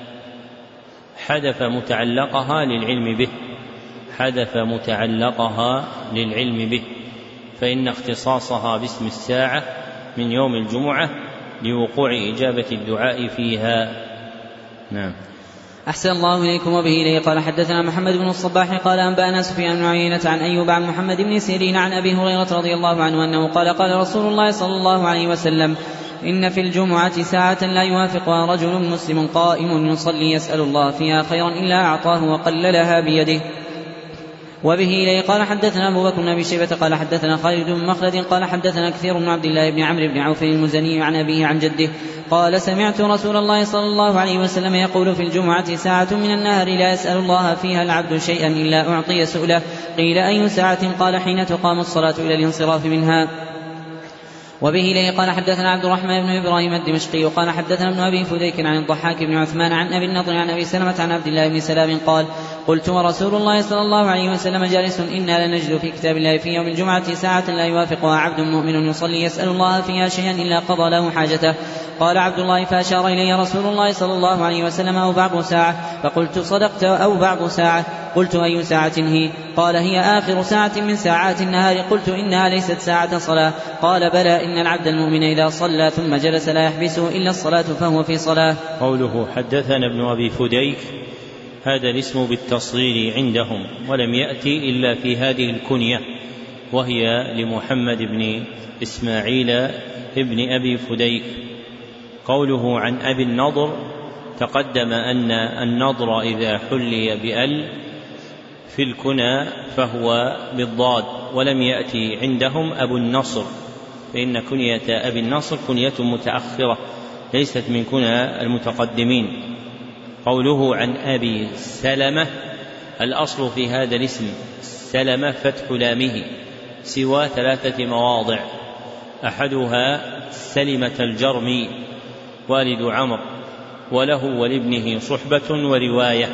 حذف متعلقها للعلم به حذف متعلقها للعلم به فإن اختصاصها باسم الساعة من يوم الجمعة لوقوع إجابة الدعاء فيها. نعم. أحسن الله إليكم. وبه إليه قال حدثنا محمد بن الصباح قال أنبأنا سفيان بن عيينة عن أيوب عن محمد بن سيرين عن أبي هريرة رضي الله عنه أنه قال قال رسول الله صلى الله عليه وسلم إن في الجمعة ساعة لا يوافقها رجل مسلم قائم يصلي يسأل الله فيها خيرا إلا أعطاه وقللها بيده. وبه إليه قال حدثنا أبو بكر بن أبي شيبة قال حدثنا خالد بن مخلد قال حدثنا كثير بن عبد الله بن عمرو بن عوف المزني عن أبيه عن جده قال سمعت رسول الله صلى الله عليه وسلم يقول في الجمعة ساعة من النهر لا يسأل الله فيها العبد شيئا إلا أعطي سؤله. قيل أي ساعة؟ قال حين تقام الصلاة إلى الانصراف منها. وبه إليه قال حدثنا عبد الرحمن بن إبراهيم الدمشقي قال حدثنا ابن أبي فديك عن الضحاك بن عثمان عن أبي النضر عن أبي سلمة عن عبد الله بن سلام قال قلت ورسول الله صلى الله عليه وسلم جالس إنا لنجد في كتاب الله في يوم الجمعة ساعة لا يوافقها عبد مؤمن يصلي يسأل الله فيها شيئا إلا قضى له حاجته. قال عبد الله فأشار إلي رسول الله صلى الله عليه وسلم أو بعض ساعة فقلت صدقت أو بعض ساعة. قلت أي ساعة هي؟ قال هي آخر ساعة من ساعات النهار. قلت إنها ليست ساعة صلاة. قال بلى إن العبد المؤمن إذا صلى ثم جلس لا يحبسه إلا الصلاة فهو في صلاة. قوله حدثنا ابن أبي فديك هذا الاسم بالتصغير عندهم ولم يأتي إلا في هذه الكنية وهي لمحمد بن إسماعيل ابن أبي فديك. قوله عن أبي النضر تقدم أن النضر إذا حلي بأل في الكنى فهو بالضاد ولم يأتي عندهم أبو النصر فإن كنية أبي النصر كنية متأخرة ليست من كنى المتقدمين. قوله عن أبي سلمة الأصل في هذا الاسم سلمة فتح لامه سوى ثلاثة مواضع أحدها سلمة الجرمي والد عمرو وله ولابنه صحبة ورواية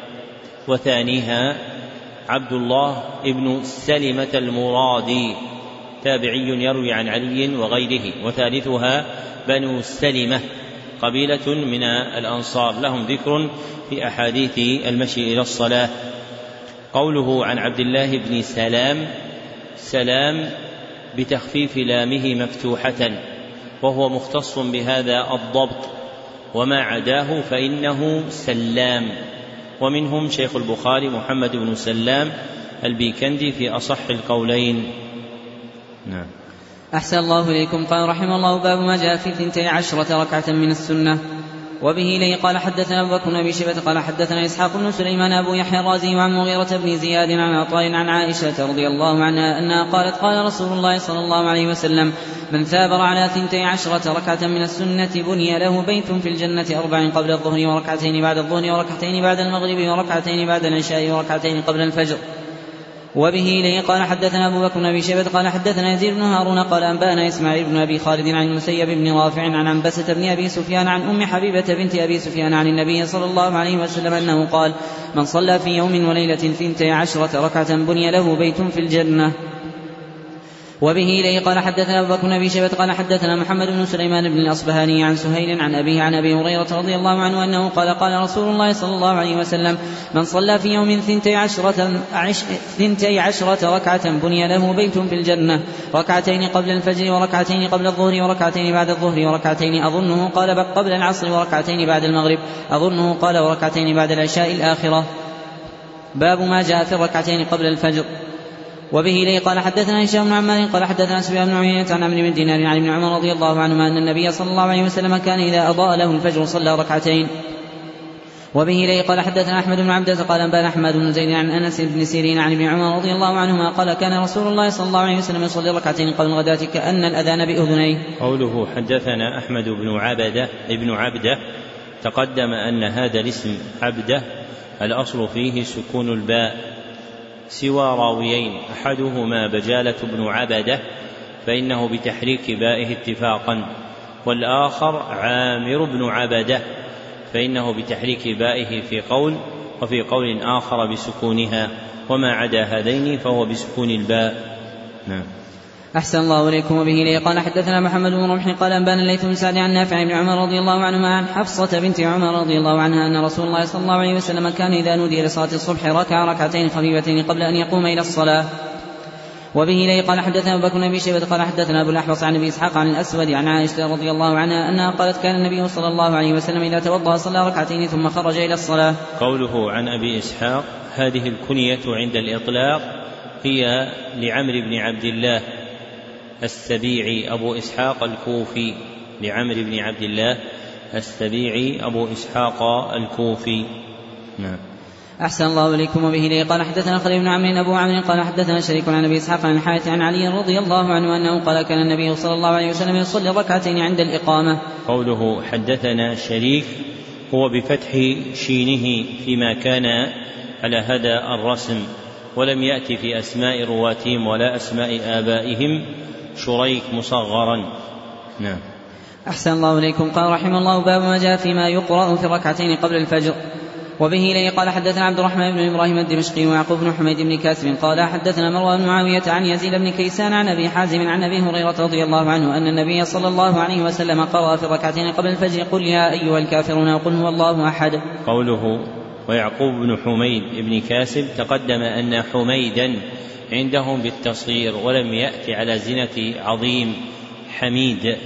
وثانيها عبد الله ابن سلمة المرادي تابعي يروي عن علي وغيره وثالثها بنو سلمة قبيلة من الأنصار لهم ذكر في أحاديث المشي إلى الصلاة. قوله عن عبد الله بن سلام سلام بتخفيف لامه مفتوحة وهو مختص بهذا الضبط وما عداه فإنه سلام. ومنهم شيخ البخاري محمد بن سلام البيكندي في أصح القولين. نعم. أحسن الله إليكم. قال رحمه الله باب ما جاء في ثنتي عشرة ركعة من السنة. وبه لي قال حدثنا أبو بكر بن أبي شيبة قال حدثنا إسحاق بن سليمان أبو يحيى الرازي وعن مغيرة بن زياد عن عطاء عن عائشة رضي الله عنها أنها قالت قال رسول الله صلى الله عليه وسلم من ثابر على ثنتي عشرة ركعة من السنة بني له بيت في الجنة أربع قبل الظهر وركعتين بعد الظهر وركعتين بعد المغرب وركعتين بعد العشاء وركعتين قبل الفجر. وبه لي قال حدثنا أبو بكر بن أبي شيبة قال حدثنا يزيد بن هارون قال أنبأنا إسماعيل بن أبي خالد عن المسيب بن رافع عن عنبسة بن أبي سفيان عن أم حبيبة بنت أبي سفيان عن النبي صلى الله عليه وسلم أنه قال من صلى في يوم وليلة ثنتي عشرة ركعة بني له بيت في الجنة. وبه لي قال حدثنا أبو بكر بن أبي شيبة قال حدثنا محمد بن سليمان بن الأصبهاني عن سهيل عن أبيه عن أبي هريرة رضي الله عنه أنه قال قال رسول الله صلى الله عليه وسلم من صلى في يوم ثنتي عشرة, عش ثنتي عشرة ركعة بني له بيت في الجنة ركعتين قبل الفجر وركعتين قبل الظهر وركعتين بعد الظهر وركعتين أظنه قال قبل العصر وركعتين بعد المغرب أظنه قال وركعتين بعد العشاء الآخرة. باب ما جاء في الركعتين قبل الفجر. وبه لي قال حدثنا هشام بن عمار قال حدثنا سفيان بن عيينة عن عمرو بن دينار عن ابن عمر رضي الله عنهما أن النبي صلى الله عليه وسلم كان إذا أضاء له الفجر صلى ركعتين. وبه لي قال حدثنا أحمد بن عبدة قال أنبأنا أحمد بن زيد عن أنس بن سيرين عن ابن عمر رضي الله عنهما قال كان رسول الله صلى الله عليه وسلم يصلي ركعتين قبل الغداة كأن الأذان بأذنيه. قوله حدثنا أحمد بن عبدة ابن عبدة تقدم أن هذا الاسم عبدة الأصل فيه سكون الباء سوى راويين أحدهما بجالة بن عبدة فإنه بتحريك بائه اتفاقا والآخر عامر بن عبدة فإنه بتحريك بائه في قول وفي قول آخر بسكونها وما عدا هذين فهو بسكون الباء. نعم. أحسن الله إليكم. وبه لي قال حدثنا محمد بن رمح قال أنبأنا الليث بن سعد عن نافع بن عمر رضي الله عنهما عن حفصة بنت عمر رضي الله عنها أن رسول الله صلى الله عليه وسلم كان إذا نودي لصلاة الصبح ركع ركعتين خفيفتين قبل أن يقوم إلى الصلاة. وبه لي قال حدثنا أبو بكر بن أبي شيبة قال حدثنا أبو الأحوص عن أبي إسحاق عن الأسود عن عائشة رضي الله عنها أنها قالت كان النبي صلى الله عليه وسلم إذا توضأ صلى ركعتين ثم خرج إلى الصلاة. قوله عن أبي إسحاق هذه الكنية عند الإطلاق هي لعمرو بن عبد الله السبيعي أبو إسحاق الكوفي لعمرو بن عبد الله السبيعي أبو إسحاق الكوفي. نعم. أحسن الله إليكم. وبه لي قال حدثنا خليل بن عمرو أبو عمرو قال حدثنا شريك عن أبي إسحاق عن الحارث عن علي رضي الله عنه أنه قال كان النبي صلى الله عليه وسلم يصلي ركعتين عند الإقامة. قوله حدثنا شريك هو بفتح شينه فيما كان على هذا الرسم ولم يأتي في أسماء رواتهم ولا أسماء آبائهم شريك مصغرا. نعم. أحسن الله إليكم. قال رحمه الله باب ما جاء فيما يقرأ في الركعتين قبل الفجر. وبه لي قال حدثنا عبد الرحمن بن إبراهيم الدمشقي ويعقوب بن حميد بن كاسب قال حدثنا مروان بن معاوية عن يزيد بن كيسان عن أبي حازم عن أبي هريرة رضي الله عنه أن النبي صلى الله عليه وسلم قرأ في الركعتين قبل الفجر قل يا أيها الكافرون وقل هو الله أحد. قوله ويعقوب بن حميد بن كاسب تقدم أن حميدا عندهم بالتصغير ولم يأتي على زنة عظيم حميد.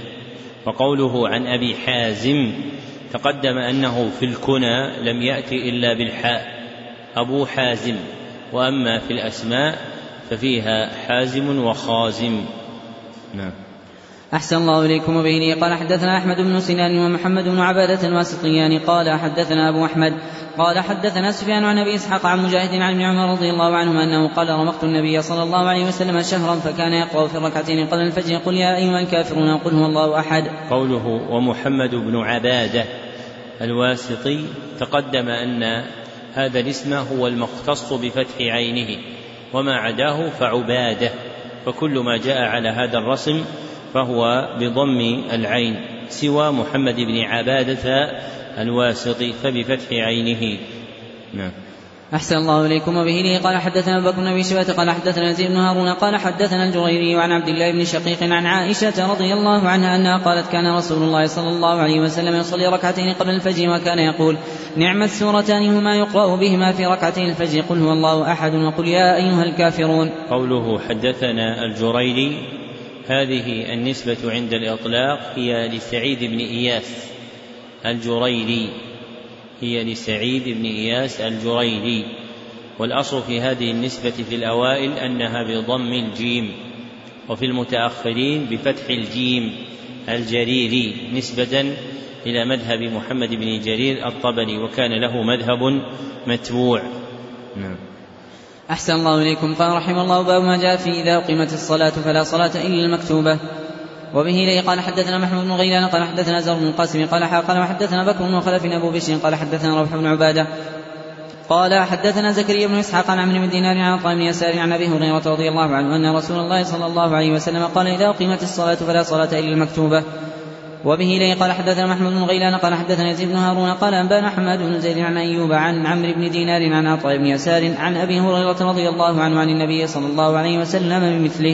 وقوله عن أبي حازم تقدم أنه في الكنى لم يأتي إلا بالحاء أبو حازم وأما في الأسماء ففيها حازم وخازم. نعم. أحسن الله إليكم. وبه لي قال حدثنا أحمد بن سنان ومحمد بن عبادة الواسطيان قال حدثنا أبو أحمد قال حدثنا سفيان عن أبي إسحاق عن مجاهد عن ابن عمر رضي الله عنهما أنه قال رمقت النبي صلى الله عليه وسلم شهرا فكان يقرأ في الركعتين قبل الفجر قل يا أيها الكافرون قل هو الله أحد. قوله ومحمد بن عبادة الواسطي تقدم أن هذا الاسم هو المختص بفتح عينه وما عداه فعبادة فكل ما جاء على هذا الرسم فهو بضم العين سوى محمد بن عبادة الواسطي فبفتح عينه. نعم. أحسن الله إليكم. وبه لي قال حدثنا أبو بكر بن أبي شيبة قال حدثنا يزيد بن هارون قال حدثنا الجريري عن عبد الله بن شقيق عن عائشة رضي الله عنها أنها قالت كان رسول الله صلى الله عليه وسلم يصلي ركعتين قبل الفجر وكان يقول نعم السورتان هما يقرأ بهما في ركعتين الفجر قل هو الله أحد وقل يا أيها الكافرون. قوله حدثنا الجريري هذه النسبة عند الإطلاق هي لسعيد بن إياس الجريري هي لسعيد بن إياس الجريري والأصل في هذه النسبة في الأوائل أنها بضم الجيم وفي المتأخرين بفتح الجيم الجريري نسبة إلى مذهب محمد بن جرير الطبري، وكان له مذهب متبوع. نعم. أحسن الله إليكم. قال رحمه الله: باب ما جاء في إذا أقيمت الصلاة فلا صلاة إلا المكتوبة. وبه إليه قال حدثنا محمود بن غيلان قال حدثنا زر بن القاسم قال قال وحدثنا بكر بن خلف أبو بشر قال حدثنا روح بن عبادة قال حدثنا زكريا بن إسحاق عن عمرو بن دينار عن عطاء بن يسار عن أبي هريرة رضي الله عنه أن رسول الله صلى الله عليه وسلم قال: إذا أقيمت الصلاة فلا صلاة إلا المكتوبة. وبه إليه قال حدثنا محمود بن غيلان قال حدثنا يزيد بن هارون قال أنبانا حماد بن زيد عن أيوب عن عمرو بن دينار عن عطاء بن يسار عن أبي هريرة رضي الله عنه عن النبي صلى الله عليه وسلم بمثله.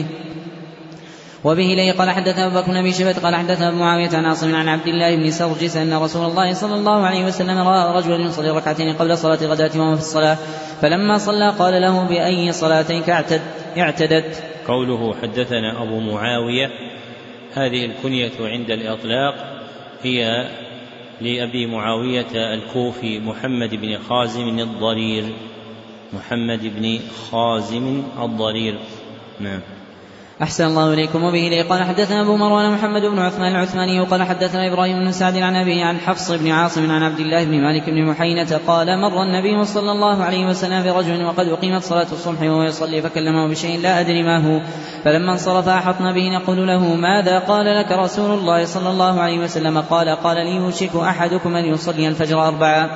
وبه إليه قال حدثنا أبو بكر بن أبي شيبة قال حدثنا أبو معاوية عن عاصم عن عبد الله بن سرجس أن رسول الله صلى الله عليه وسلم رأى رجلا يصلي ركعتين قبل صلاة غداة وهو في الصلاة، فلما صلى قال له: بأي صلاتيك اعتدت؟ قوله حدثنا أبو معاوية، هذه الكنية عند الإطلاق هي لأبي معاوية الكوفي محمد بن خازم الضرير، محمد بن خازم الضرير. نعم. أحسن الله إليكم. وبه إليه قال حدثنا أبو مروان محمد بن عثمان العثماني قال حدثنا إبراهيم بن سعد عن أبيه عن حفص بن عاصم عن عبد الله بن مالك بن محينة قال: مر النبي صلى الله عليه وسلم برجل وقد أقيمت صلاة الصبح وهو يصلي فكلمه بشيء لا أدري ما هو، فلما انصرف أحطنا به نقول له: ماذا قال لك رسول الله صلى الله عليه وسلم؟ قال: قال لي: يوشك أحدكم أن يصلي الفجر أربعا.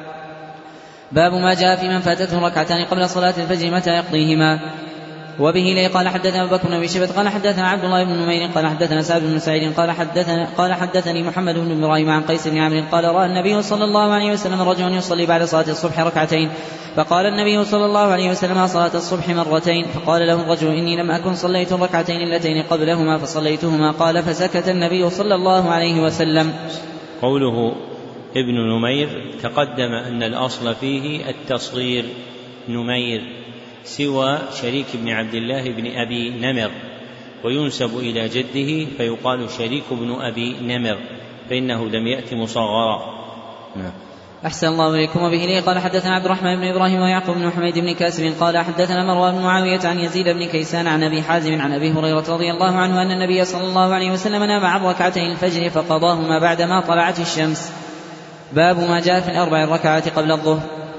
باب ما جاء في من فاتته ركعتان قبل صلاة الفجر متى يقضيهما. وبه إليه قال حدثنا أبو بكر بن أبي شيبة قال حدثنا عبد الله بن نمير قال حدثنا سعد بن سعيد قال حدثنا قال حدثني محمد بن إبراهيم عن قيس بن عمرو قال: رأى النبي صلى الله عليه وسلم رجلا يصلي بعد صلاة الصبح ركعتين، فقال النبي صلى الله عليه وسلم: صلاة الصبح مرتين. فقال له الرجل: إني لم أكن صليت الركعتين اللتين قبلهما فصليتهما. قال: فسكت النبي صلى الله عليه وسلم. قوله ابن نمير تقدم أن الأصل فيه التصغير نمير، سوى شريك بن عبد الله بن أبي نمر، وينسب إلى جده فيقال شريك بن أبي نمر، فإنه لم يأت مصغرا. نعم. أحسن الله إليكم. وبه إليه قال حدثنا عبد الرحمن بن إبراهيم ويعقوب بن حميد بن كاسب قال حدثنا مروان بن معاوية عن يزيد بن كيسان عن أبي حازم عن أبي هريرة رضي الله عنه أن النبي صلى الله عليه وسلم نام عن ركعتين الفجر فقضاهما بعدما طلعت الشمس. باب ما جاء في الأربع الركعات قبل الظهر.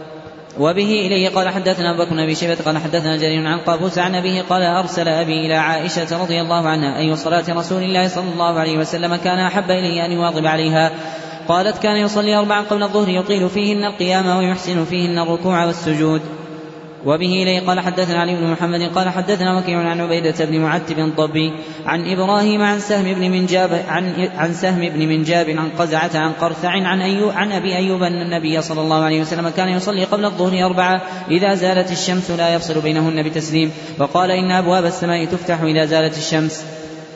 وبه إليه قال حدثنا أبو بكر بن أبي شيبة قال حدثنا جرير عن قابوس عن أبيه قال: أرسل أبي إلى عائشة رضي الله عنها أي صلاة رسول الله صلى الله عليه وسلم كان أحب إليه أن يواظب عليها؟ قالت: كان يصلي أربعا قبل الظهر يطيل فيهن القيام ويحسن فيهن الركوع والسجود. وبه إليه قال حدثنا علي بن محمد قال حدثنا وكيع عن عبيدة بن معتب الضبي عن إبراهيم عن سهم بن منجاب عن, عن سهم بن منجاب عن قزعة عن قرثع عن, أيو عن أبي أيوب أن النبي صلى الله عليه وسلم كان يصلي قبل الظهر أربعة إذا زالت الشمس لا يفصل بينهن بتسليم، وقال: إن أبواب السماء تفتح إذا زالت الشمس.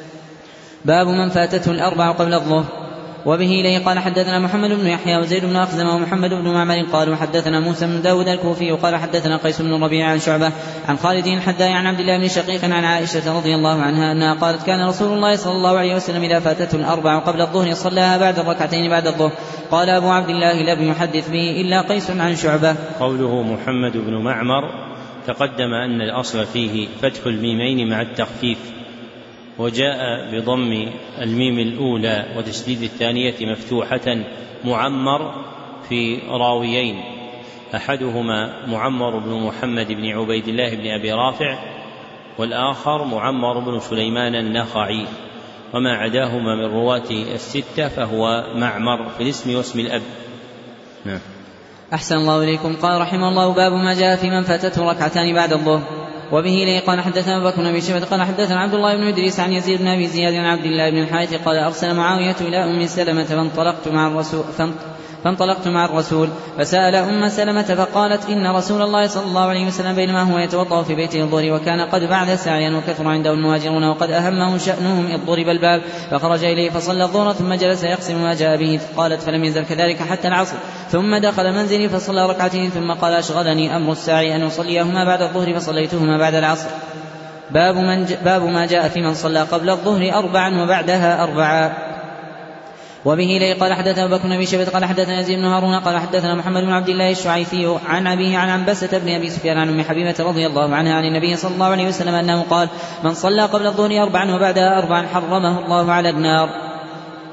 باب من فاتته الأربع قبل الظهر. وبه إليه قال حدثنا محمد بن يحيى وزيد بن أخزم ومحمد بن معمر قالوا حدثنا موسى بن داود الكوفي قال حدثنا قيس بن الربيع عن شعبة عن خالد الحداء عن عبد الله بن شقيق عن عائشة رضي الله عنها أنها قالت: كان رسول الله صلى الله عليه وسلم إذا فاتته الأربع قبل الظهر صلاها بعد الركعتين بعد الظهر. قال أبو عبد الله: لم يحدث به إلا قيس عن شعبة. قوله محمد بن معمر تقدم أن الأصل فيه فتح الميمين مع التخفيف، وجاء بضم الميم الأولى وتشديد الثانية مفتوحة معمر في راويين، أحدهما معمر بن محمد بن عبيد الله بن أبي رافع، والآخر معمر بن سليمان النخعي، وما عداهما من رواة الستة فهو معمر في الاسم واسم الأب. نعم. أحسن الله إليكم. قال رحمه الله: باب ما جاء في من فاتته ركعتان بعد الظهر. وبه إليه قال حدثنا أبو بكر بن أبي شيبة قال حدثنا عبد الله بن إدريس عن يزيد بن أبي زياد عن عبد الله بن الحارث قال: أرسل معاوية إلى أم سلمة فانطلقت مع الرسول فانطلقت مع الرسول فسأل أم سلمة فقالت: إن رسول الله صلى الله عليه وسلم بينما هو يتوضأ في بيته الظهر وكان قد بعد سعيا وكثر عنده المهاجرون وقد أهمه شأنهم إذ ضرب الباب، فخرج إليه فصلى الظهر ثم جلس يقسم ما جاء به. قالت: فلم يزل كذلك حتى العصر، ثم دخل منزلي فصلى ركعتين ثم قال: أشغلني أمر الساعي أن أصليهما بعد الظهر فصليتهما بعد العصر. باب, من ج... باب ما جاء في من صلى قبل الظهر أربعا وبعدها أربعا. وبه إليه قال حدثنا أبو بكر بن أبي شيبة قال حدثنا يزيد بن هارون قال حدثنا محمد بن عبد الله الشعيثي عن أبيه عن عنبسة بن أبي سفيان عن أم حبيبة رضي الله عنها عن النبي صلى الله عليه وسلم أنه قال: من صلى قبل الظهر أربعا وبعدها أربعا حرمه الله على النار.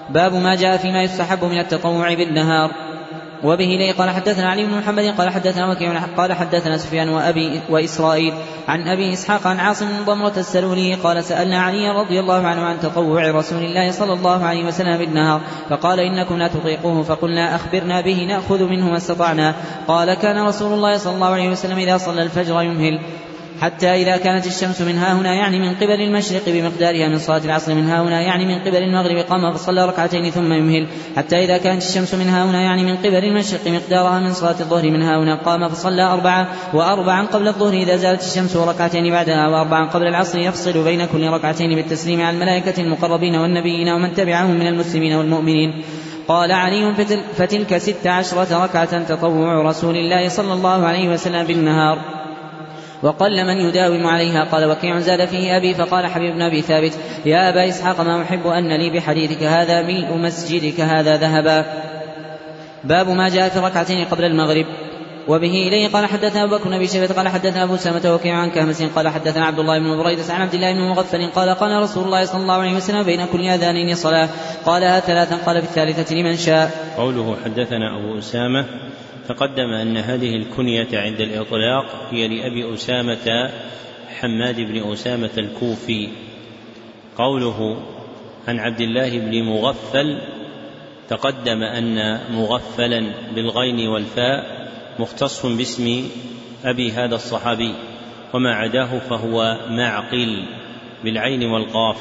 باب ما جاء فيما يستحب من التطوع بالنهار. وبه لي قال حدثنا علي بن محمد قال حدثنا وكيع قال حدثنا سفيان وأبي وإسرائيل عن أبي إسحاق عن عاصم بن ضمرة السلولي قال سألنا علي رضي الله عنه عن تطوع رسول الله صلى الله عليه وسلم بالنهار فقال إنكم لا تطيقوه فقلنا أخبرنا به نأخذ منه ما استطعنا. قال كان رسول الله صلى الله عليه وسلم إذا صلى الفجر يمهل حتى إذا كانت الشمس من ها هنا يعني من قبل المشرق بمقدارها من صلاة العصر من ها هنا يعني من قبل المغرب قام فصلى ركعتين ثم يمهل حتى إذا كانت الشمس من ها هنا يعني من قبل المشرق مقدارها من صلاة الظهر من ها هنا قام فصلى أربعة وأربعا قبل الظهر إذا زالت الشمس وركعتين بعدها وأربعا قبل العصر يفصل بين كل ركعتين بالتسليم على الملائكة المقربين والنبيين ومن تبعهم من المسلمين والمؤمنين. قال علي فتلك ست عشرة ركعة تطوع رسول الله صلى الله عليه وسلم بالنهار وقل من يداوم عليها. قال وكيع زاد فيه أبي فقال حبيب بن أبي ثابت يا أبا إسحاق ما أحب أن لي بحديثك هذا ملء مسجدك هذا ذهبا. باب ما جاء في ركعتين قبل المغرب. وبه إليه قال حدثنا أبو بكر بن أبي شيبة قال حدثنا أبو سلمة وكيع عن كهمس قال حدثنا عبد الله بن بريدة عن عبد الله بن مغفل قال قال رسول الله صلى الله عليه وسلم بين كل أذانين صلاة قالها ثلاثا قال في الثالثة لمن شاء. قوله حدثنا أبو أسامة تقدم أن هذه الكنية عند الإطلاق هي لأبي أسامة حماد بن أسامة الكوفي. قوله عن عبد الله بن مغفل تقدم أن مغفلا بالغين والفاء مختص باسم أبي هذا الصحابي وما عداه فهو معقل بالعين والقاف.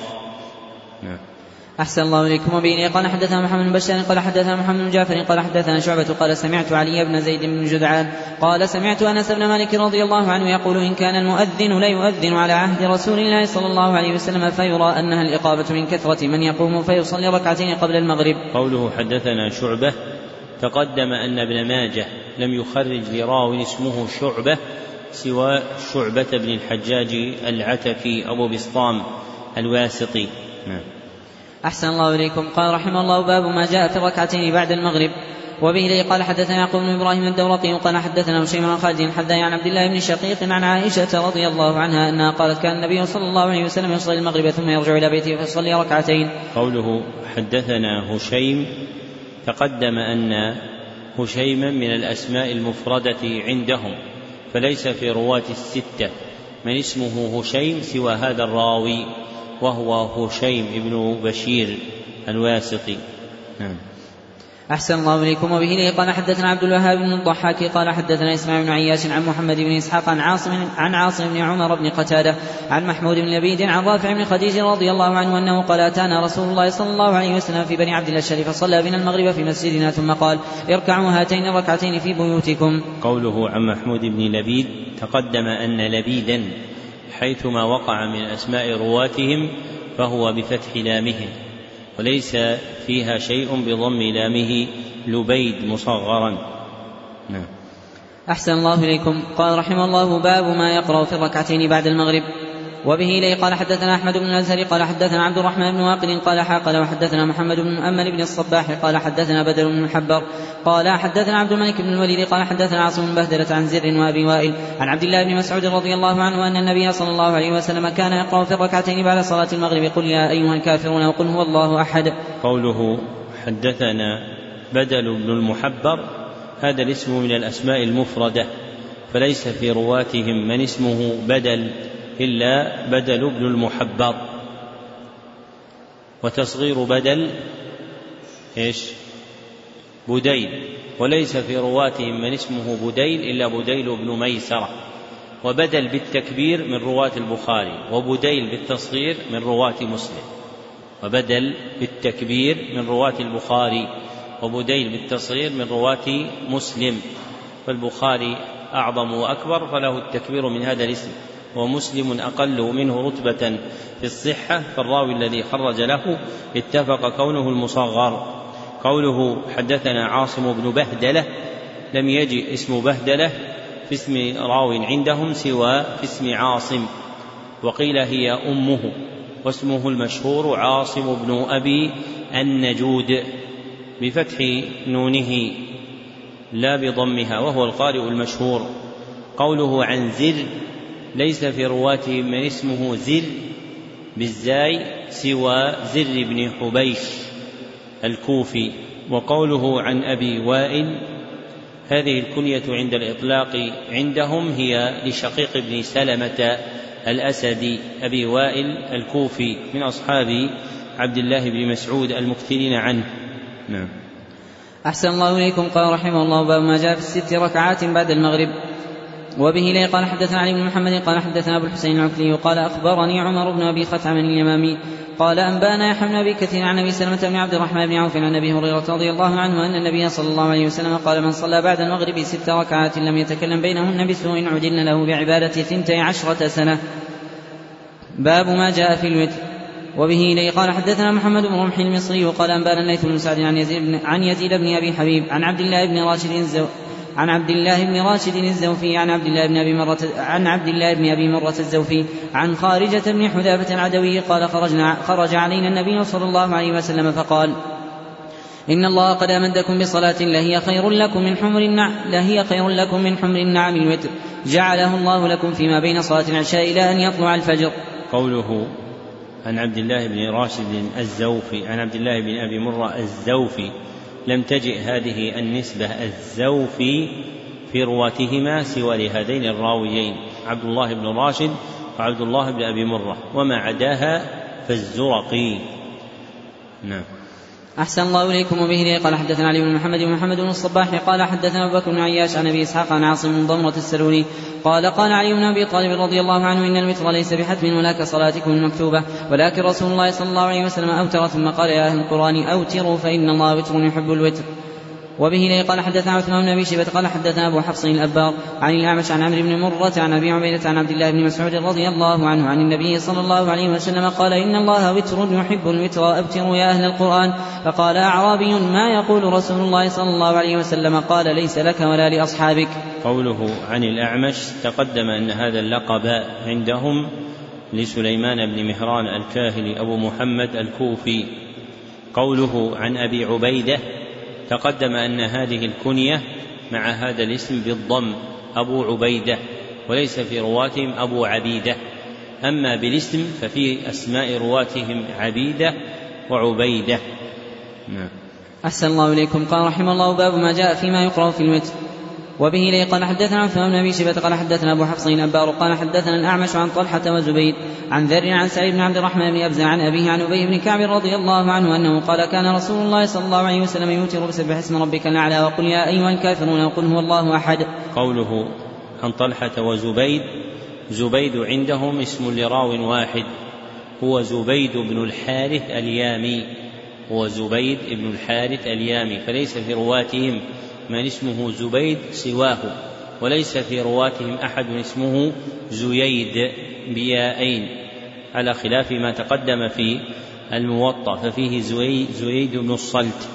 نعم. أحسن الله إليكم. وبه قال حدثنا محمد بن بشار قال حدثنا محمد بن جعفر قال حدثنا شعبة قال سمعت علي بن زيد بن جدعان قال سمعت أنس بن مالك رضي الله عنه يقول إن كان المؤذن ليؤذن على عهد رسول الله صلى الله عليه وسلم فيرى أنها الإقامة من كثرة من يقوم فيصلي ركعتين قبل المغرب. قوله حدثنا شعبة تقدم أن ابن ماجه لم يخرج لراو اسمه شعبة سوى شعبة بن الحجاج العتكي أبو بسطام الواسطي. نعم. أحسن الله إليكم. قال رحمه الله باب ما جاء في الركعتين بعد المغرب. وبه لي قال حدثنا يعقوب بن إبراهيم الدورقي قال حدثنا هشيم بن خالد حدثنا عن عبد الله بن شقيق عن عائشة رضي الله عنها أنها قالت كان النبي صلى الله عليه وسلم يصلي المغرب ثم يرجع إلى بيته فيصلي ركعتين. قوله حدثنا هشيم تقدم أن هشيما من الأسماء المفردة عندهم فليس في رواة الستة من اسمه هشيم سوى هذا الراوي وهو هشيم ابن بشير الواسطي. نعم. أحسن الله إليكم. وبه لي قال حدثنا عبد الوهاب بن الضحاك قال حدثنا إسماعيل بن عياش عن محمد بن إسحاق عن عاصم عن عاصم بن عمر بن قتادة عن محمود بن لبيد عن رافع بن خديج رضي الله عنه أنه قال أتانا رسول الله صلى الله عليه وسلم في بني عبد الأشهر فصلى بنا المغرب في مسجدنا ثم قال اركعوا هاتين الركعتين في بيوتكم. قوله عن محمود بن لبيد تقدم أن لبيدا حيثما وقع من أسماء رواتهم فهو بفتح لامه وليس فيها شيء بضم لامه لبيد مصغرا. نعم. أحسن الله إليكم. قال رحمه الله باب ما يقرأ في الركعتين بعد المغرب. وبه لي قال حدثنا أحمد بن الأزهري قال حدثنا عبد الرحمن بن واقد قال حاقل وحدثنا محمد بن مؤمل بن الصباح قال حدثنا بدر بن محبر قال حدثنا عبد الملك بن الوليد قال حدثنا عاصم بن بهدلة عن زر وأبي وائل عن عبد الله بن مسعود رضي الله عنه أن النبي صلى الله عليه وسلم كان يقرأ في الركعتين بعد صلاة المغرب قل يا أيها الكافرون وقل هو الله أحد. قوله حدثنا بدل بن المحبر هذا الاسم من الأسماء المفردة فليس في رواتهم من اسمه بدل إلا بدل بن المحبر وتصغير بدل إيش بديل وليس في رواتهم من اسمه بديل إلا بديل بن ميسرة وبدل بالتكبير من رواة البخاري وبديل بالتصغير من رواة مسلم وبدل بالتكبير من رواة البخاري وبديل بالتصغير من رواة مسلم فالبخاري أعظم وأكبر فله التكبير من هذا الاسم ومسلم أقل منه رتبة في الصحة فالراوي الذي خرج له اتفق كونه المصغر. قوله حدثنا عاصم بن بهدلة لم يجئ اسم بهدلة في اسم راو عندهم سوى في اسم عاصم وقيل هي أمه واسمه المشهور عاصم بن أبي النجود بفتح نونه لا بضمها وهو القارئ المشهور. قوله عن زر ليس في رواته من اسمه زر بالزاي سوى زر بن حبيش الكوفي. وقوله عن أبي وائل هذه الكنية عند الإطلاق عندهم هي لشقيق بن سلمة الأسدي أبي وائل الكوفي من أصحاب عبد الله بن مسعود المكثرين عنه. نعم. أحسن الله إليكم. قال رحمه الله باب ما جاء في الست ركعات بعد المغرب. وبه لي قال حدثنا علي بن محمد قال حدثنا أبو الحسين العكلي قال أخبرني عمر بن أبي خثعم اليمامي قال أنبانا يحيى بن أبي كثير عن أبي سلمة بن عبد الرحمن بن عوف عن أبي هريرة رضي الله عنه أن النبي صلى الله عليه وسلم قال من صلى بعد المغرب ست ركعات لم يتكلم بينهن بسوء عجلن له بعبادة ثنتي عشرة سنة. باب ما جاء في الوتر. وبه إليه قال حدثنا محمد بن رمح المصري قال أنبانا الليث بن سعد عن يزيد بن, عن يزيد بن أبي حبيب عن عبد الله بن راشد الزو عن عبد الله بن راشد الزوفي عن عبد الله بن أبي مرة عن عبد الله بن أبي مرة الزوفي عن خارجة بن حذافة العدوي قال خرجنا خرج علينا النبي صلى الله عليه وسلم فقال إن الله قد أمدكم بصلاة لهي خير لكم من حمر النعم لهي خير لكم من حمر النعم الوتر جعله الله لكم فيما بين صلاة العشاء إلى أن يطلع الفجر. قوله عن عبد الله بن راشد الزوفي عن عبد الله بن أبي مرة الزوفي لم تجئ هذه النسبة الزوفي في رواتهما سوى لهذين الراويين عبد الله بن راشد وعبد الله بن أبي مرة وما عداها فالزرقي. نعم. أحسن الله إليكم. وبه لي قال حدثنا علي بن محمد ومحمد بن الصباح قال حدثنا أبو بكر بن عياش عن أبي إسحاق عن عاصم بن ضمرة السلولي قال قال علي بن أبي طالب رضي الله عنه إن الوتر ليس بحتم ولا كصلاتكم المكتوبة ولكن رسول الله صلى الله عليه وسلم أوتر ثم قال يا أهل القرآن أوتروا فإن الله وتر يحب الوتر. وبه لي قال حدثنا عثمان بن أبي شيبة قال حدثنا أبو حفص الأبار عن الأعمش عن عمرو بن مرة عن أبي عبيدة عن عبد الله بن مسعود رضي الله عنه عن النبي صلى الله عليه وسلم قال إن الله وتر يحب الوتر أبتروا يا أهل القرآن. فقال أعرابي ما يقول رسول الله صلى الله عليه وسلم قال ليس لك ولا لأصحابك. قوله عن الأعمش تقدم أن هذا اللقب عندهم لسليمان بن مهران الكاهلي أبو محمد الكوفي. قوله عن أبي عبيدة تقدم أن هذه الكنية مع هذا الاسم بالضم أبو عبيدة وليس في رواتهم أبو عبيدة. أما بالاسم ففي أسماء رواتهم عبيدة وعبيدة. نعم. أحسن الله إليكم. قال رحمه الله باب ما جاء فيما يقرأ في الوتر. وبه لي قال حدثنا عثمان بن أبي شيبة قال حدثنا أبو حفص الأبار قال حدثنا الأعمش عن طلحة وزبيد عن ذر عن سعيد بن عبد الرحمن بن أبزة عن أبيه عن أبي بن كعب رضي الله عنه أنه قال كان رسول الله صلى الله عليه وسلم يوتر بسبح اسم ربك الأعلى وقل يا أيها الكافرون وقل هو الله أحد. قوله عن طلحة وزبيد زبيد عندهم اسم لراو واحد هو زبيد بن الحارث اليامي هو زبيد بن الحارث اليامي فليس في رواتهم من اسمه زبيد سواه وليس في رواتهم أحد اسمه زييد بيائين على خلاف ما تقدم في الموطأ ففيه زييد بن الصلت.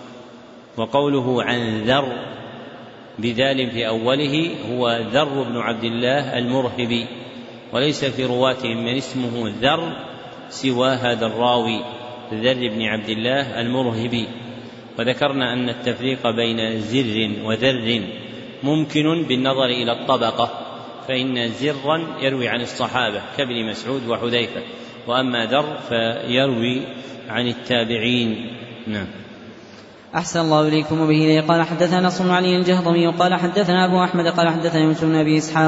وقوله عن ذر بذال في أوله هو ذر بن عبد الله المرهبي وليس في رواتهم من اسمه ذر سوى هذا الراوي ذر بن عبد الله المرهبي. وذكرنا أن التفريق بين زر وذر ممكن بالنظر إلى الطبقة فإن زرا يروي عن الصحابة كابن مسعود وحذيفة وأما ذر فيروي عن التابعين. نعم. أحسن الله إليكم. وبه قال حدثنا نصر علي الجهضمي قال حدثنا أبو أحمد قال حدثنا يونس بن أبي إسحاق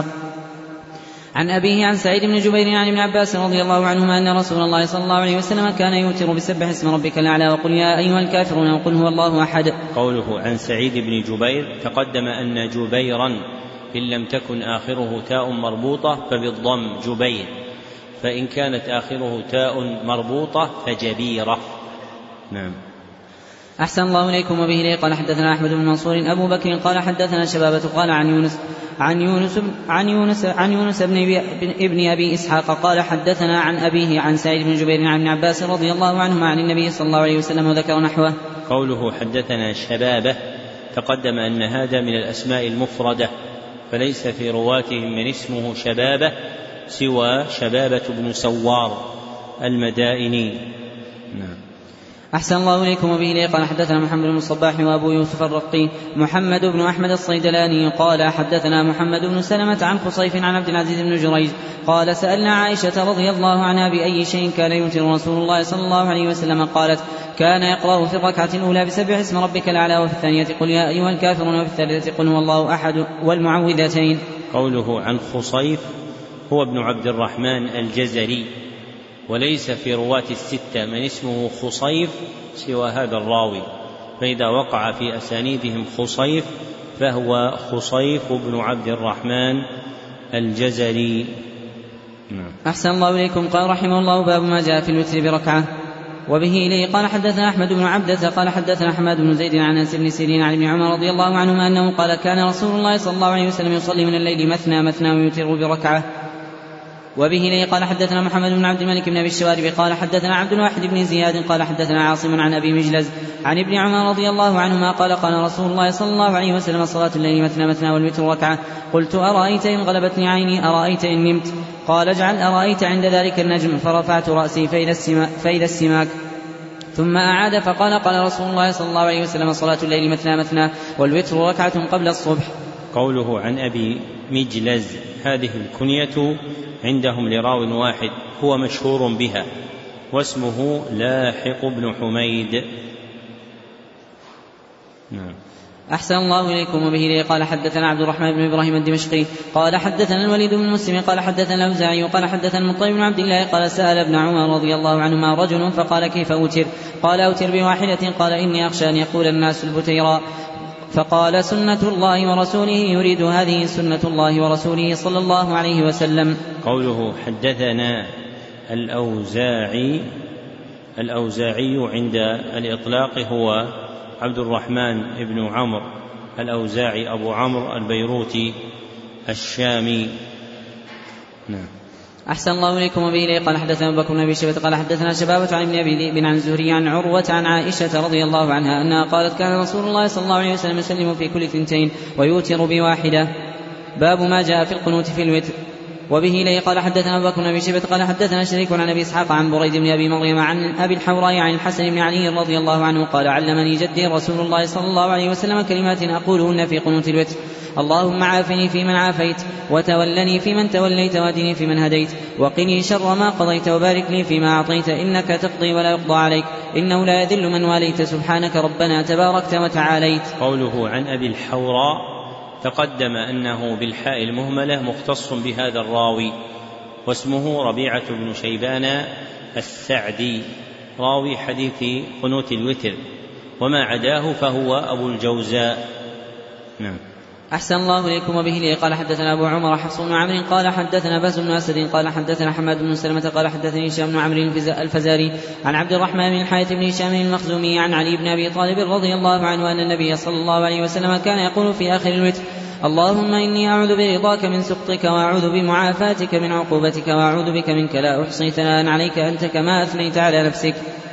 عن أبيه عن سعيد بن جبير عن ابن عباس رضي الله عنهما أن رسول الله صلى الله عليه وسلم كان يوتر بسبح اسم ربك الأعلى وقل يا أيها الكافرون وقل هو الله أحد. قوله عن سعيد بن جبير تقدم أن جبيرا إن لم تكن آخره تاء مربوطة فبالضم جبير فإن كانت آخره تاء مربوطة فجبيرة. نعم. أحسن الله إليكم. وبه لي قال حدثنا أحمد بن منصور أبو بكر قال حدثنا شبابة قال عن يونس عن يونس عن يونس عن يونس بن ابن أبي إسحاق قال حدثنا عن أبيه عن سعيد بن جبير عن ابن عباس رضي الله عنهما عن النبي صلى الله عليه وسلم وذكر نحوه. قوله حدثنا شبابة تقدم أن هذا من الأسماء المفردة فليس في رواتهم من اسمه شبابة سوى شبابة بن سوار المدائني. نعم. أحسن الله إليكم. وبه لي قال حدثنا محمد بن الصباح وأبو يوسف الرقي محمد بن أحمد الصيدلاني قال حدثنا محمد بن سلمة عن خصيف عن عبد العزيز بن جريج قال سألنا عائشة رضي الله عنها بأي شيء كان يوتر رسول الله صلى الله عليه وسلم قالت كان يقرأ في الركعة الأولى بسبح اسم ربك الأعلى وفي الثانية قل يا أيها الكافرون وفي الثالثة قل هو الله أحد والمعوذتين. قوله عن خصيف هو ابن عبد الرحمن الجزري، وليس في رواة الستة من اسمه خصيف سوى هذا الراوي، فإذا وقع في أسانيدهم خصيف فهو خصيف بن عبد الرحمن الجزري. أحسن الله إليكم. قال رحمه الله باب ما جاء في الوتر بركعة. وبه إليه قال حدثنا أحمد بن عبدة قال حدثنا حماد بن زيد عن أنس بن سيرين عن ابن عمر رضي الله عنهما أنه قال كان رسول الله صلى الله عليه وسلم يصلي من الليل مثنى مثنى ويوتر بركعة. وبه إليه قال حدثنا محمد بن عبد الملك بن أبي الشوارب قال حدثنا عبد الواحد بن زياد قال حدثنا عاصم عن أبي مجلز عن ابن عمر رضي الله عنهما قال قال رسول الله صلى الله عليه وسلم صلاة الليل مثنى مثنى والوتر ركعة. قلت أرأيت إن غلبتني عيني أرأيت إن نمت؟ قال اجعل أرأيت عند ذلك النجم، فرفعت رأسي فإذا السماك, فإذا السماك ثم أعاد فقال قال رسول الله صلى الله عليه وسلم صلاة الليل مثنى مثنى والوتر ركعة قبل الصبح. قوله عن أبي مجلز هذه الكنية عندهم لراو واحد هو مشهور بها واسمه لاحق بن حميد. نعم. أحسن الله إليكم. وبه لي قال حدثنا عبد الرحمن بن إبراهيم الدمشقي قال حدثنا الوليد بن مسلم قال حدثنا الأوزاعي قال حدثنا المطيب بن عبد الله قال سأل ابن عمر رضي الله عنهما رجل فقال كيف أوتر؟ قال أوتر بواحدة. قال إني أخشى أن يقول الناس البتيراء. فقال سنة الله ورسوله يريد هذه سنة الله ورسوله صلى الله عليه وسلم. قوله حدثنا الأوزاعي، الأوزاعي عند الإطلاق هو عبد الرحمن بن عمرو الأوزاعي أبو عمرو البيروتي الشامي. نعم. أحسن الله إليكم. وبه إليه قال حدثنا أبو بكر بن أبي شيبة قال حدثنا شبابة عن ابن أبي ذئب عن الزهري عن عروة عن عائشة رضي الله عنها أنها قالت كان رسول الله صلى الله عليه وسلم يسلم في كل ثنتين ويوتر بواحدة. باب ما جاء في القنوت في الوتر. وبه إليه قال حدثنا أبو بكر بن أبي شيبة قال حدثنا شريك عن أبي إسحاق عن بريد بن أبي مريم عن أبي الحوراء عن الحسن بن علي رضي الله عنه قال علمني جدي رسول الله صلى الله عليه وسلم كلمات أقولهن في قنوت الوتر: اللهم عافني فيمن عافيت، وتولني فيمن توليت، وهدني فيمن هديت، وقني شر ما قضيت، وبارك لي فيما أعطيت، إنك تقضي ولا يقضى عليك، إنه لا يذل من واليت، سبحانك ربنا تباركت وتعاليت. قوله عن أبي الحوراء تقدم أنه بالحاء المهملة مختص بهذا الراوي، واسمه ربيعة بن شيبان السعدي راوي حديث قنوت الوتر، وما عداه فهو أبو الجوزاء. نعم. أحسن الله إليكم. وبه لي قال حدثنا أبو عمر حفص بن عمرو قال حدثنا باز بن أسد قال حدثنا حماد بن سلمة قال حدثني هشام بن عمرو الفزاري عن عبد الرحمن بن الحارث بن هشام المخزومي عن علي بن أبي طالب رضي الله عنه أن النبي صلى الله عليه وسلم كان يقول في آخر الوتر: اللهم إني أعوذ برضاك من سخطك، وأعوذ بمعافاتك من عقوبتك، وأعوذ بك منك لا أحصي ثناء عليك أنت كما أثنيت على نفسك.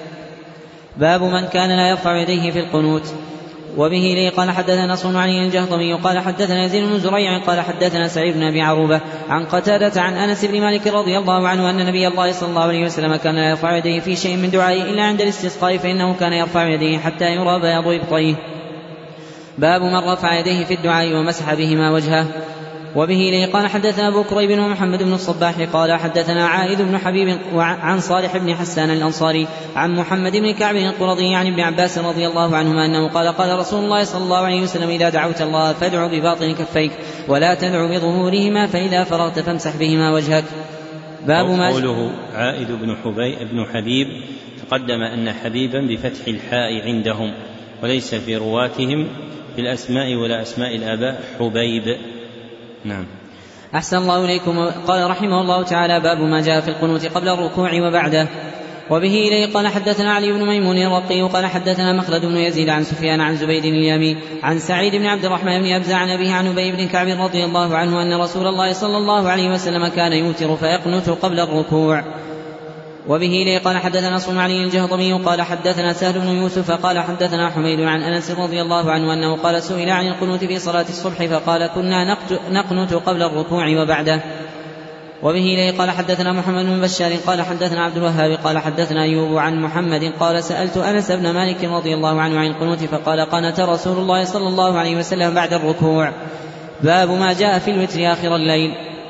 باب من كان لا يرفع يديه في القنوت. وبه لي قال حدثنا نصر بن علي الجهضمي قال حدثنا يزيد بن زريع قال حدثنا سعيد بن أبي عروبة عن قتادة عن أنس بن مالك رضي الله عنه أن نبي الله صلى الله عليه وسلم كان لا يرفع يديه في شيء من دعائه إلا عند الاستسقاء، فإنه كان يرفع يديه حتى يرى بياض إبطيه. باب من رفع يديه في الدعاء ومسح بهما وجهه. وبه لي قال حدثنا أبو كريب ومحمد بن الصباح قال حدثنا عائد بن حبيب عن صالح بن حسان الأنصاري عن محمد بن كعب القرظي عن ابن عباس رضي الله عنهما أنه قال قال رسول الله صلى الله عليه وسلم: إذا دعوت الله فادع بباطن كفيك ولا تدع بظهورهما، فإذا فرغت فامسح بهما وجهك. باب ما قوله عائد بن حبي بن حبيب تقدم أن حبيبا بفتح الحاء عندهم، وليس في رواتهم بالأسماء ولا أسماء الآباء حبيب. نعم. أحسن الله إليكم. قال رحمه الله تعالى: باب ما جاء في القنوت قبل الركوع وبعده. وبه إليه قال حدثنا علي بن ميمون الرقي قال حدثنا مخلد بن يزيد عن سفيان عن زبيد اليامي عن سعيد بن عبد الرحمن بن أبزة عن أبيه عن أبي بن كعب رضي الله عنه أن رسول الله صلى الله عليه وسلم كان يوتر فيقنت قبل الركوع. وبه لي قال حدثنا نصر بن علي الجهضمي قال حدثنا سهل بن يوسف قال حدثنا حميد عن أنس رضي الله عنه أنه قال: سئل عن القنوت في صلاة الصبح فقال: كنا نقنت قبل الركوع وبعده. وبه إليه قال حدثنا محمد بن بشار قال حدثنا عبد الوهاب قال حدثنا أيوب عن محمد قال سألت أنس بن مالك رضي الله عنه عن القنوت فقال قنت رسول الله صلى الله عليه وسلم بعد الركوع. باب ما جاء في الوتر آخر الليل.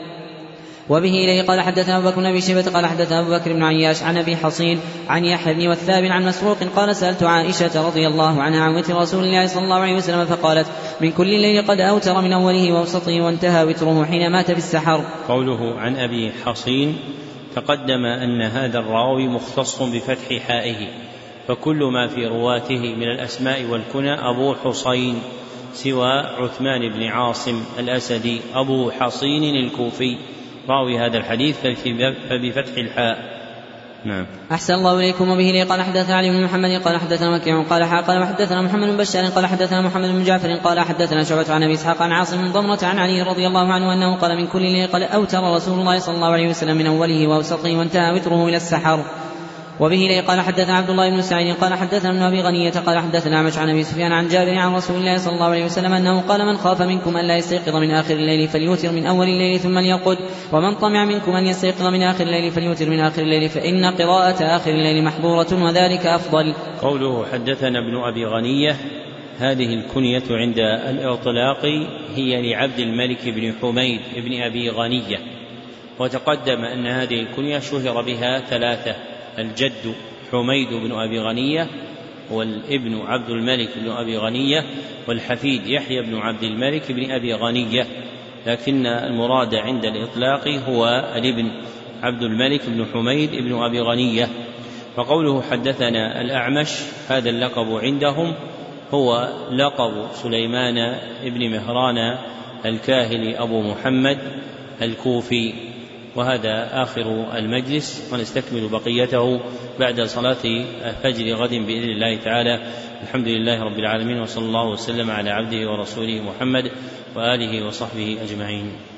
وبه إليه قال حدثنا أبو بكر بن أبي شيبة قال حدثنا أبو بكر بن عياش عن أبي حصين عن يحيى بن والثابت عن مسروق قال سألت عائشة رضي الله عنها عن وتر رسول الله صلى الله عليه وسلم فقالت من كل الليل قد أوتر من أوله وأوسطه وانتهى وتره حين مات في السحر. قوله عن أبي حصين تقدم أن هذا الراوي مختص بفتح حائه، فكل ما في رواته من الأسماء والكنى أبو حصين سوى عثمان بن عاصم الأسدي أبو حصين الكوفي راوي هذا الحديث فبفتح الحاء. نعم. أحسن الله إليكم. وبه لي قال حدثنا علي بن محمد قال حدثنا مكي قال قال وحدثنا محمد بن بشار قال حدثنا محمد بن جعفر قال حدثنا شعبة عن أبي إسحاق عن عاصم بن ضمرة عن علي رضي الله عنه أنه قال من كل ليل قال أوتر رسول الله صلى الله عليه وسلم من أوله وأوسطه وانتهى وتره إلى السحر. وبه لي قال حدثنا عبد الله بن سعيد قال حدثنا ابن أبي غنية قال حدثنا عمش عن أبي سفيان عن جابر عن رسول الله صلى الله عليه وسلم أنه قال من خاف منكم أن لا يستيقظ من آخر الليل فليوتر من أول الليل ثم ليرقد، ومن طمع منكم أن يستيقظ من آخر الليل فليوتر من آخر الليل فإن قراءة آخر الليل محظورة وذلك أفضل. قوله حدثنا ابن أبي غنية هذه الكنية عند الإطلاق هي لعبد الملك بن حميد بن أبي غنية، وتقدم أن هذه الكنية شهر بها ثلاثة: الجد حميد بن أبي غنية، والابن عبد الملك بن أبي غنية، والحفيد يحيى بن عبد الملك بن أبي غنية، لكن المراد عند الإطلاق هو الابن عبد الملك بن حميد بن أبي غنية. فقوله حدثنا الأعمش هذا اللقب عندهم هو لقب سليمان بن مهران الكاهلي أبو محمد الكوفي. وهذا آخر المجلس، ونستكمل بقيته بعد صلاة فجر غد بإذن الله تعالى. الحمد لله رب العالمين، وصلى الله وسلم على عبده ورسوله محمد وآله وصحبه أجمعين.